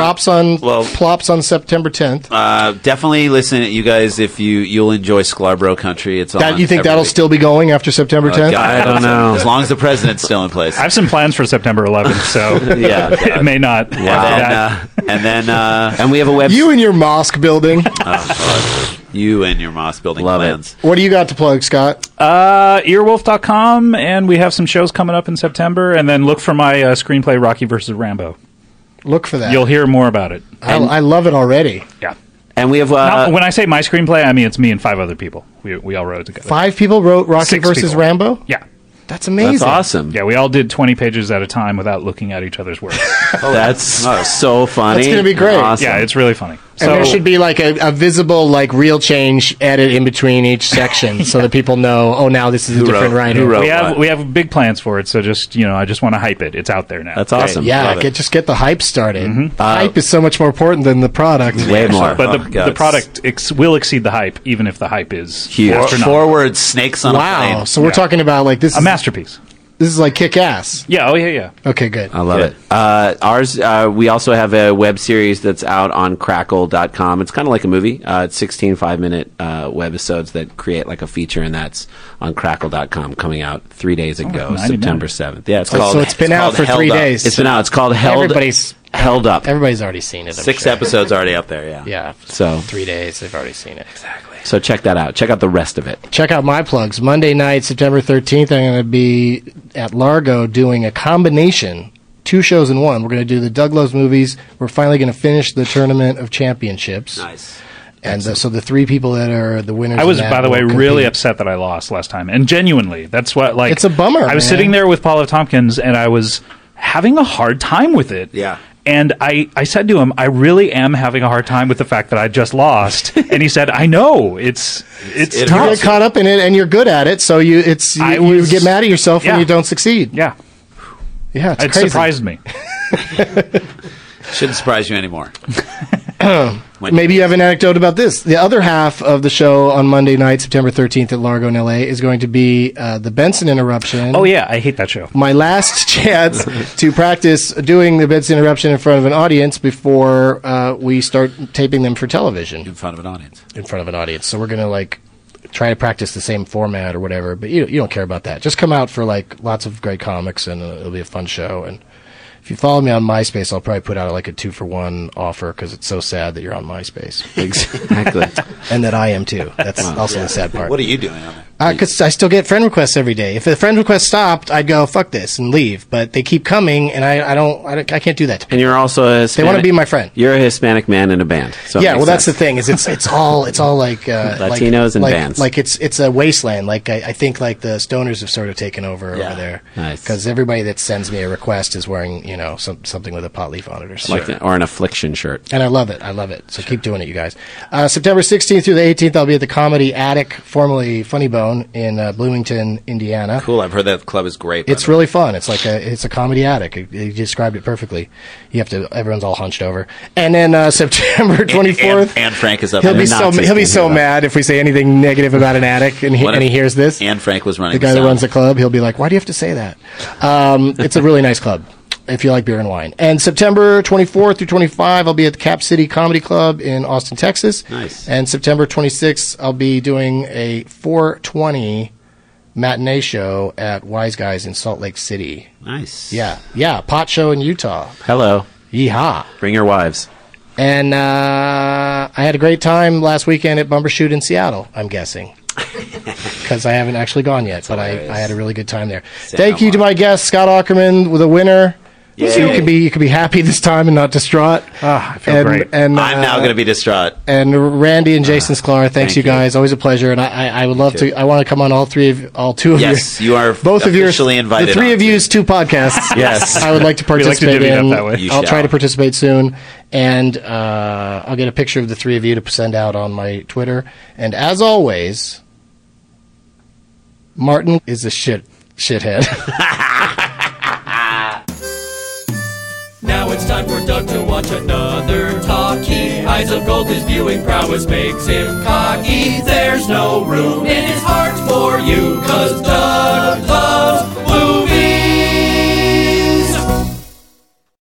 [SPEAKER 5] plops on September 10th.
[SPEAKER 7] Definitely listen, you guys. If you'll enjoy Scarborough Country, it's on.
[SPEAKER 5] You think
[SPEAKER 7] every
[SPEAKER 5] that'll
[SPEAKER 7] week.
[SPEAKER 5] still be going after September 10th?
[SPEAKER 7] God,
[SPEAKER 8] I don't know.
[SPEAKER 7] As long as the president's still in place.
[SPEAKER 6] I have some plans for September 11th, so
[SPEAKER 8] Yeah.
[SPEAKER 6] it may not.
[SPEAKER 7] And then
[SPEAKER 8] And we have a website.
[SPEAKER 5] You and your mosque building.
[SPEAKER 7] you and your Moss building
[SPEAKER 8] Love
[SPEAKER 7] plans.
[SPEAKER 5] What do you got to plug, Scott?
[SPEAKER 6] Earwolf.com, and we have some shows coming up in September, and then look for my screenplay, Rocky vs. Rambo.
[SPEAKER 5] Look for that.
[SPEAKER 6] You'll hear more about it.
[SPEAKER 5] I love it already.
[SPEAKER 6] Yeah.
[SPEAKER 8] And we have.
[SPEAKER 6] When I say my screenplay, I mean it's me and 5 other people. We all wrote it together.
[SPEAKER 5] 5 people wrote Rocky
[SPEAKER 6] 6
[SPEAKER 5] versus
[SPEAKER 6] people.
[SPEAKER 5] Rambo?
[SPEAKER 6] Yeah.
[SPEAKER 5] That's amazing.
[SPEAKER 8] That's awesome.
[SPEAKER 6] Yeah, we all did 20 pages at a time without looking at each other's work.
[SPEAKER 8] That's so funny.
[SPEAKER 5] That's gonna be great.
[SPEAKER 8] Awesome.
[SPEAKER 6] Yeah, it's really funny.
[SPEAKER 5] And there should be like a visible like real change edit in between each section so that people know, oh, now this is a different writer.
[SPEAKER 7] who wrote
[SPEAKER 6] we have big plans for it, so just I just want to hype it. It's out there now.
[SPEAKER 8] That's awesome.
[SPEAKER 5] Yeah,
[SPEAKER 7] Love it.
[SPEAKER 5] just get the hype started. The hype is so much more important than the product.
[SPEAKER 8] Way more.
[SPEAKER 6] But
[SPEAKER 7] Oh,
[SPEAKER 6] the
[SPEAKER 7] God.
[SPEAKER 6] product will exceed the hype, even if the hype is
[SPEAKER 8] Huge.
[SPEAKER 6] astronomical.
[SPEAKER 7] Forward snakes on a
[SPEAKER 5] Wow.
[SPEAKER 7] plane.
[SPEAKER 5] So we're talking about like this
[SPEAKER 6] A masterpiece.
[SPEAKER 5] this is like Kick-Ass.
[SPEAKER 6] Yeah. Oh yeah.
[SPEAKER 5] Okay, good.
[SPEAKER 8] I love it. Ours, we also have a web series that's out on Crackle.com. It's kind of like a movie. It's 16 5-minute webisodes that create like a feature, and that's on Crackle.com, coming out 3 days ago,
[SPEAKER 6] 99.
[SPEAKER 8] September 7th. Yeah, it's
[SPEAKER 5] So
[SPEAKER 8] called.
[SPEAKER 5] it's been out
[SPEAKER 7] called
[SPEAKER 5] for
[SPEAKER 7] Held
[SPEAKER 5] 3
[SPEAKER 7] Up.
[SPEAKER 5] days.
[SPEAKER 8] It's been out. It's called Held Up.
[SPEAKER 5] Everybody's already seen it. I'm
[SPEAKER 7] 6
[SPEAKER 5] sure.
[SPEAKER 7] episodes already up there. Yeah.
[SPEAKER 5] Yeah.
[SPEAKER 8] So
[SPEAKER 5] 3 days, they've already seen it. Exactly.
[SPEAKER 8] So check that out. Check out the rest of it.
[SPEAKER 5] Check out my plugs. Monday night, September 13th, I'm going to be at Largo doing a combination, 2 shows in one. We're going to do the Doug Loves Movies. We're finally going to finish the Tournament of Championships.
[SPEAKER 7] Nice.
[SPEAKER 5] And so the 3 people that are the winners
[SPEAKER 6] I was,
[SPEAKER 5] in that
[SPEAKER 6] by the way,
[SPEAKER 5] will
[SPEAKER 6] really
[SPEAKER 5] compete.
[SPEAKER 6] upset that I lost last time, and genuinely, that's what like
[SPEAKER 5] It's a bummer,
[SPEAKER 6] I was
[SPEAKER 5] man.
[SPEAKER 6] sitting there with Paul F. Tompkins, and I was having a hard time with it.
[SPEAKER 7] Yeah.
[SPEAKER 6] And I said to him, I really am having a hard time with the fact that I just lost. And he said, I know. It's
[SPEAKER 5] You
[SPEAKER 6] tough.
[SPEAKER 5] get caught up in it, and you're good at it, so you get mad at yourself
[SPEAKER 6] Yeah.
[SPEAKER 5] when you don't succeed.
[SPEAKER 6] Yeah.
[SPEAKER 5] Yeah, it's
[SPEAKER 6] It
[SPEAKER 5] crazy.
[SPEAKER 6] surprised me.
[SPEAKER 7] Shouldn't surprise you anymore.
[SPEAKER 5] Maybe you have an anecdote about this. The other half of the show on Monday night, September 13th at Largo in LA, is going to be the Benson Interruption.
[SPEAKER 6] Oh, yeah. I hate that show.
[SPEAKER 5] My last chance to practice doing the Benson Interruption in front of an audience before we start taping them for television
[SPEAKER 7] In front of an audience.
[SPEAKER 5] in front of an audience. So we're going to like try to practice the same format or whatever, but you don't care about that. Just come out for like lots of great comics, and it'll be a fun show. And if you follow me on MySpace, I'll probably put out like a 2-for-1 offer because it's so sad that you're on MySpace
[SPEAKER 8] Exactly.
[SPEAKER 5] and that I am too. That's also the sad part.
[SPEAKER 7] What are you doing on there?
[SPEAKER 5] Because I still get friend requests every day. If the friend request stopped, I'd go, fuck this, and leave. But they keep coming, and I can't do that to people.
[SPEAKER 8] And you're also a Hispanic.
[SPEAKER 5] They want to be my friend.
[SPEAKER 8] You're a Hispanic man in a band. So
[SPEAKER 5] Yeah, well, that's the thing. Is it's all like
[SPEAKER 8] Latinos and bands.
[SPEAKER 5] Like it's a wasteland. Like I think like the stoners have sort of taken over there.
[SPEAKER 8] Nice.
[SPEAKER 5] Because everybody that sends me a request is wearing something with a pot leaf on it or something.
[SPEAKER 8] or an Affliction shirt.
[SPEAKER 5] And I love it. So keep doing it, you guys. September 16th through the 18th, I'll be at the Comedy Attic, formerly Funny Bone, in Bloomington, Indiana.
[SPEAKER 7] Cool. I've heard that club is great.
[SPEAKER 5] It's really fun. It's like it's a comedy attic. You described it perfectly. Everyone's all hunched over. And then September 24th,
[SPEAKER 7] Anne Frank is up.
[SPEAKER 5] he'll be so mad if we say anything negative about an attic, and he hears this.
[SPEAKER 7] Anne Frank was running
[SPEAKER 5] the guy that runs the club. He'll be like, "Why do you have to say that?" It's a really nice club if you like beer and wine. And September 24th through 25, I'll be at the Cap City Comedy Club in Austin, Texas.
[SPEAKER 8] Nice.
[SPEAKER 5] And September 26th, I'll be doing a 420 matinee show at Wise Guys in Salt Lake City.
[SPEAKER 8] Nice.
[SPEAKER 5] Yeah, pot show in Utah.
[SPEAKER 8] Hello.
[SPEAKER 5] Yeehaw.
[SPEAKER 8] Bring your wives.
[SPEAKER 5] And I had a great time last weekend at Bumbershoot in Seattle, I'm guessing. Because I haven't actually gone yet, but I had a really good time there. Thank you to my guest, Scott Aukerman, with a winner.
[SPEAKER 8] Yay.
[SPEAKER 5] So you can be happy this time and not distraught.
[SPEAKER 6] I feel great.
[SPEAKER 5] And,
[SPEAKER 7] I'm now going to be distraught.
[SPEAKER 5] And Randy and Jason Sklar, thanks you guys. Always a pleasure. And I would love to. I want to come on all two of
[SPEAKER 7] Yes,
[SPEAKER 5] you.
[SPEAKER 7] you are
[SPEAKER 5] both of yours.
[SPEAKER 7] invited.
[SPEAKER 5] The three of you's two podcasts.
[SPEAKER 8] Yes.
[SPEAKER 5] I would like to participate
[SPEAKER 6] divvy it up
[SPEAKER 5] in.
[SPEAKER 6] that way.
[SPEAKER 7] You
[SPEAKER 5] I'll try
[SPEAKER 7] shall.
[SPEAKER 5] to participate soon. And I'll get a picture of the three of you to send out on my Twitter. And as always, Martin is a shithead.
[SPEAKER 4] Now it's time for Doug to watch another talkie. Eyes of gold, his viewing prowess makes him cocky. There's no room in his heart for you, 'cause Doug loves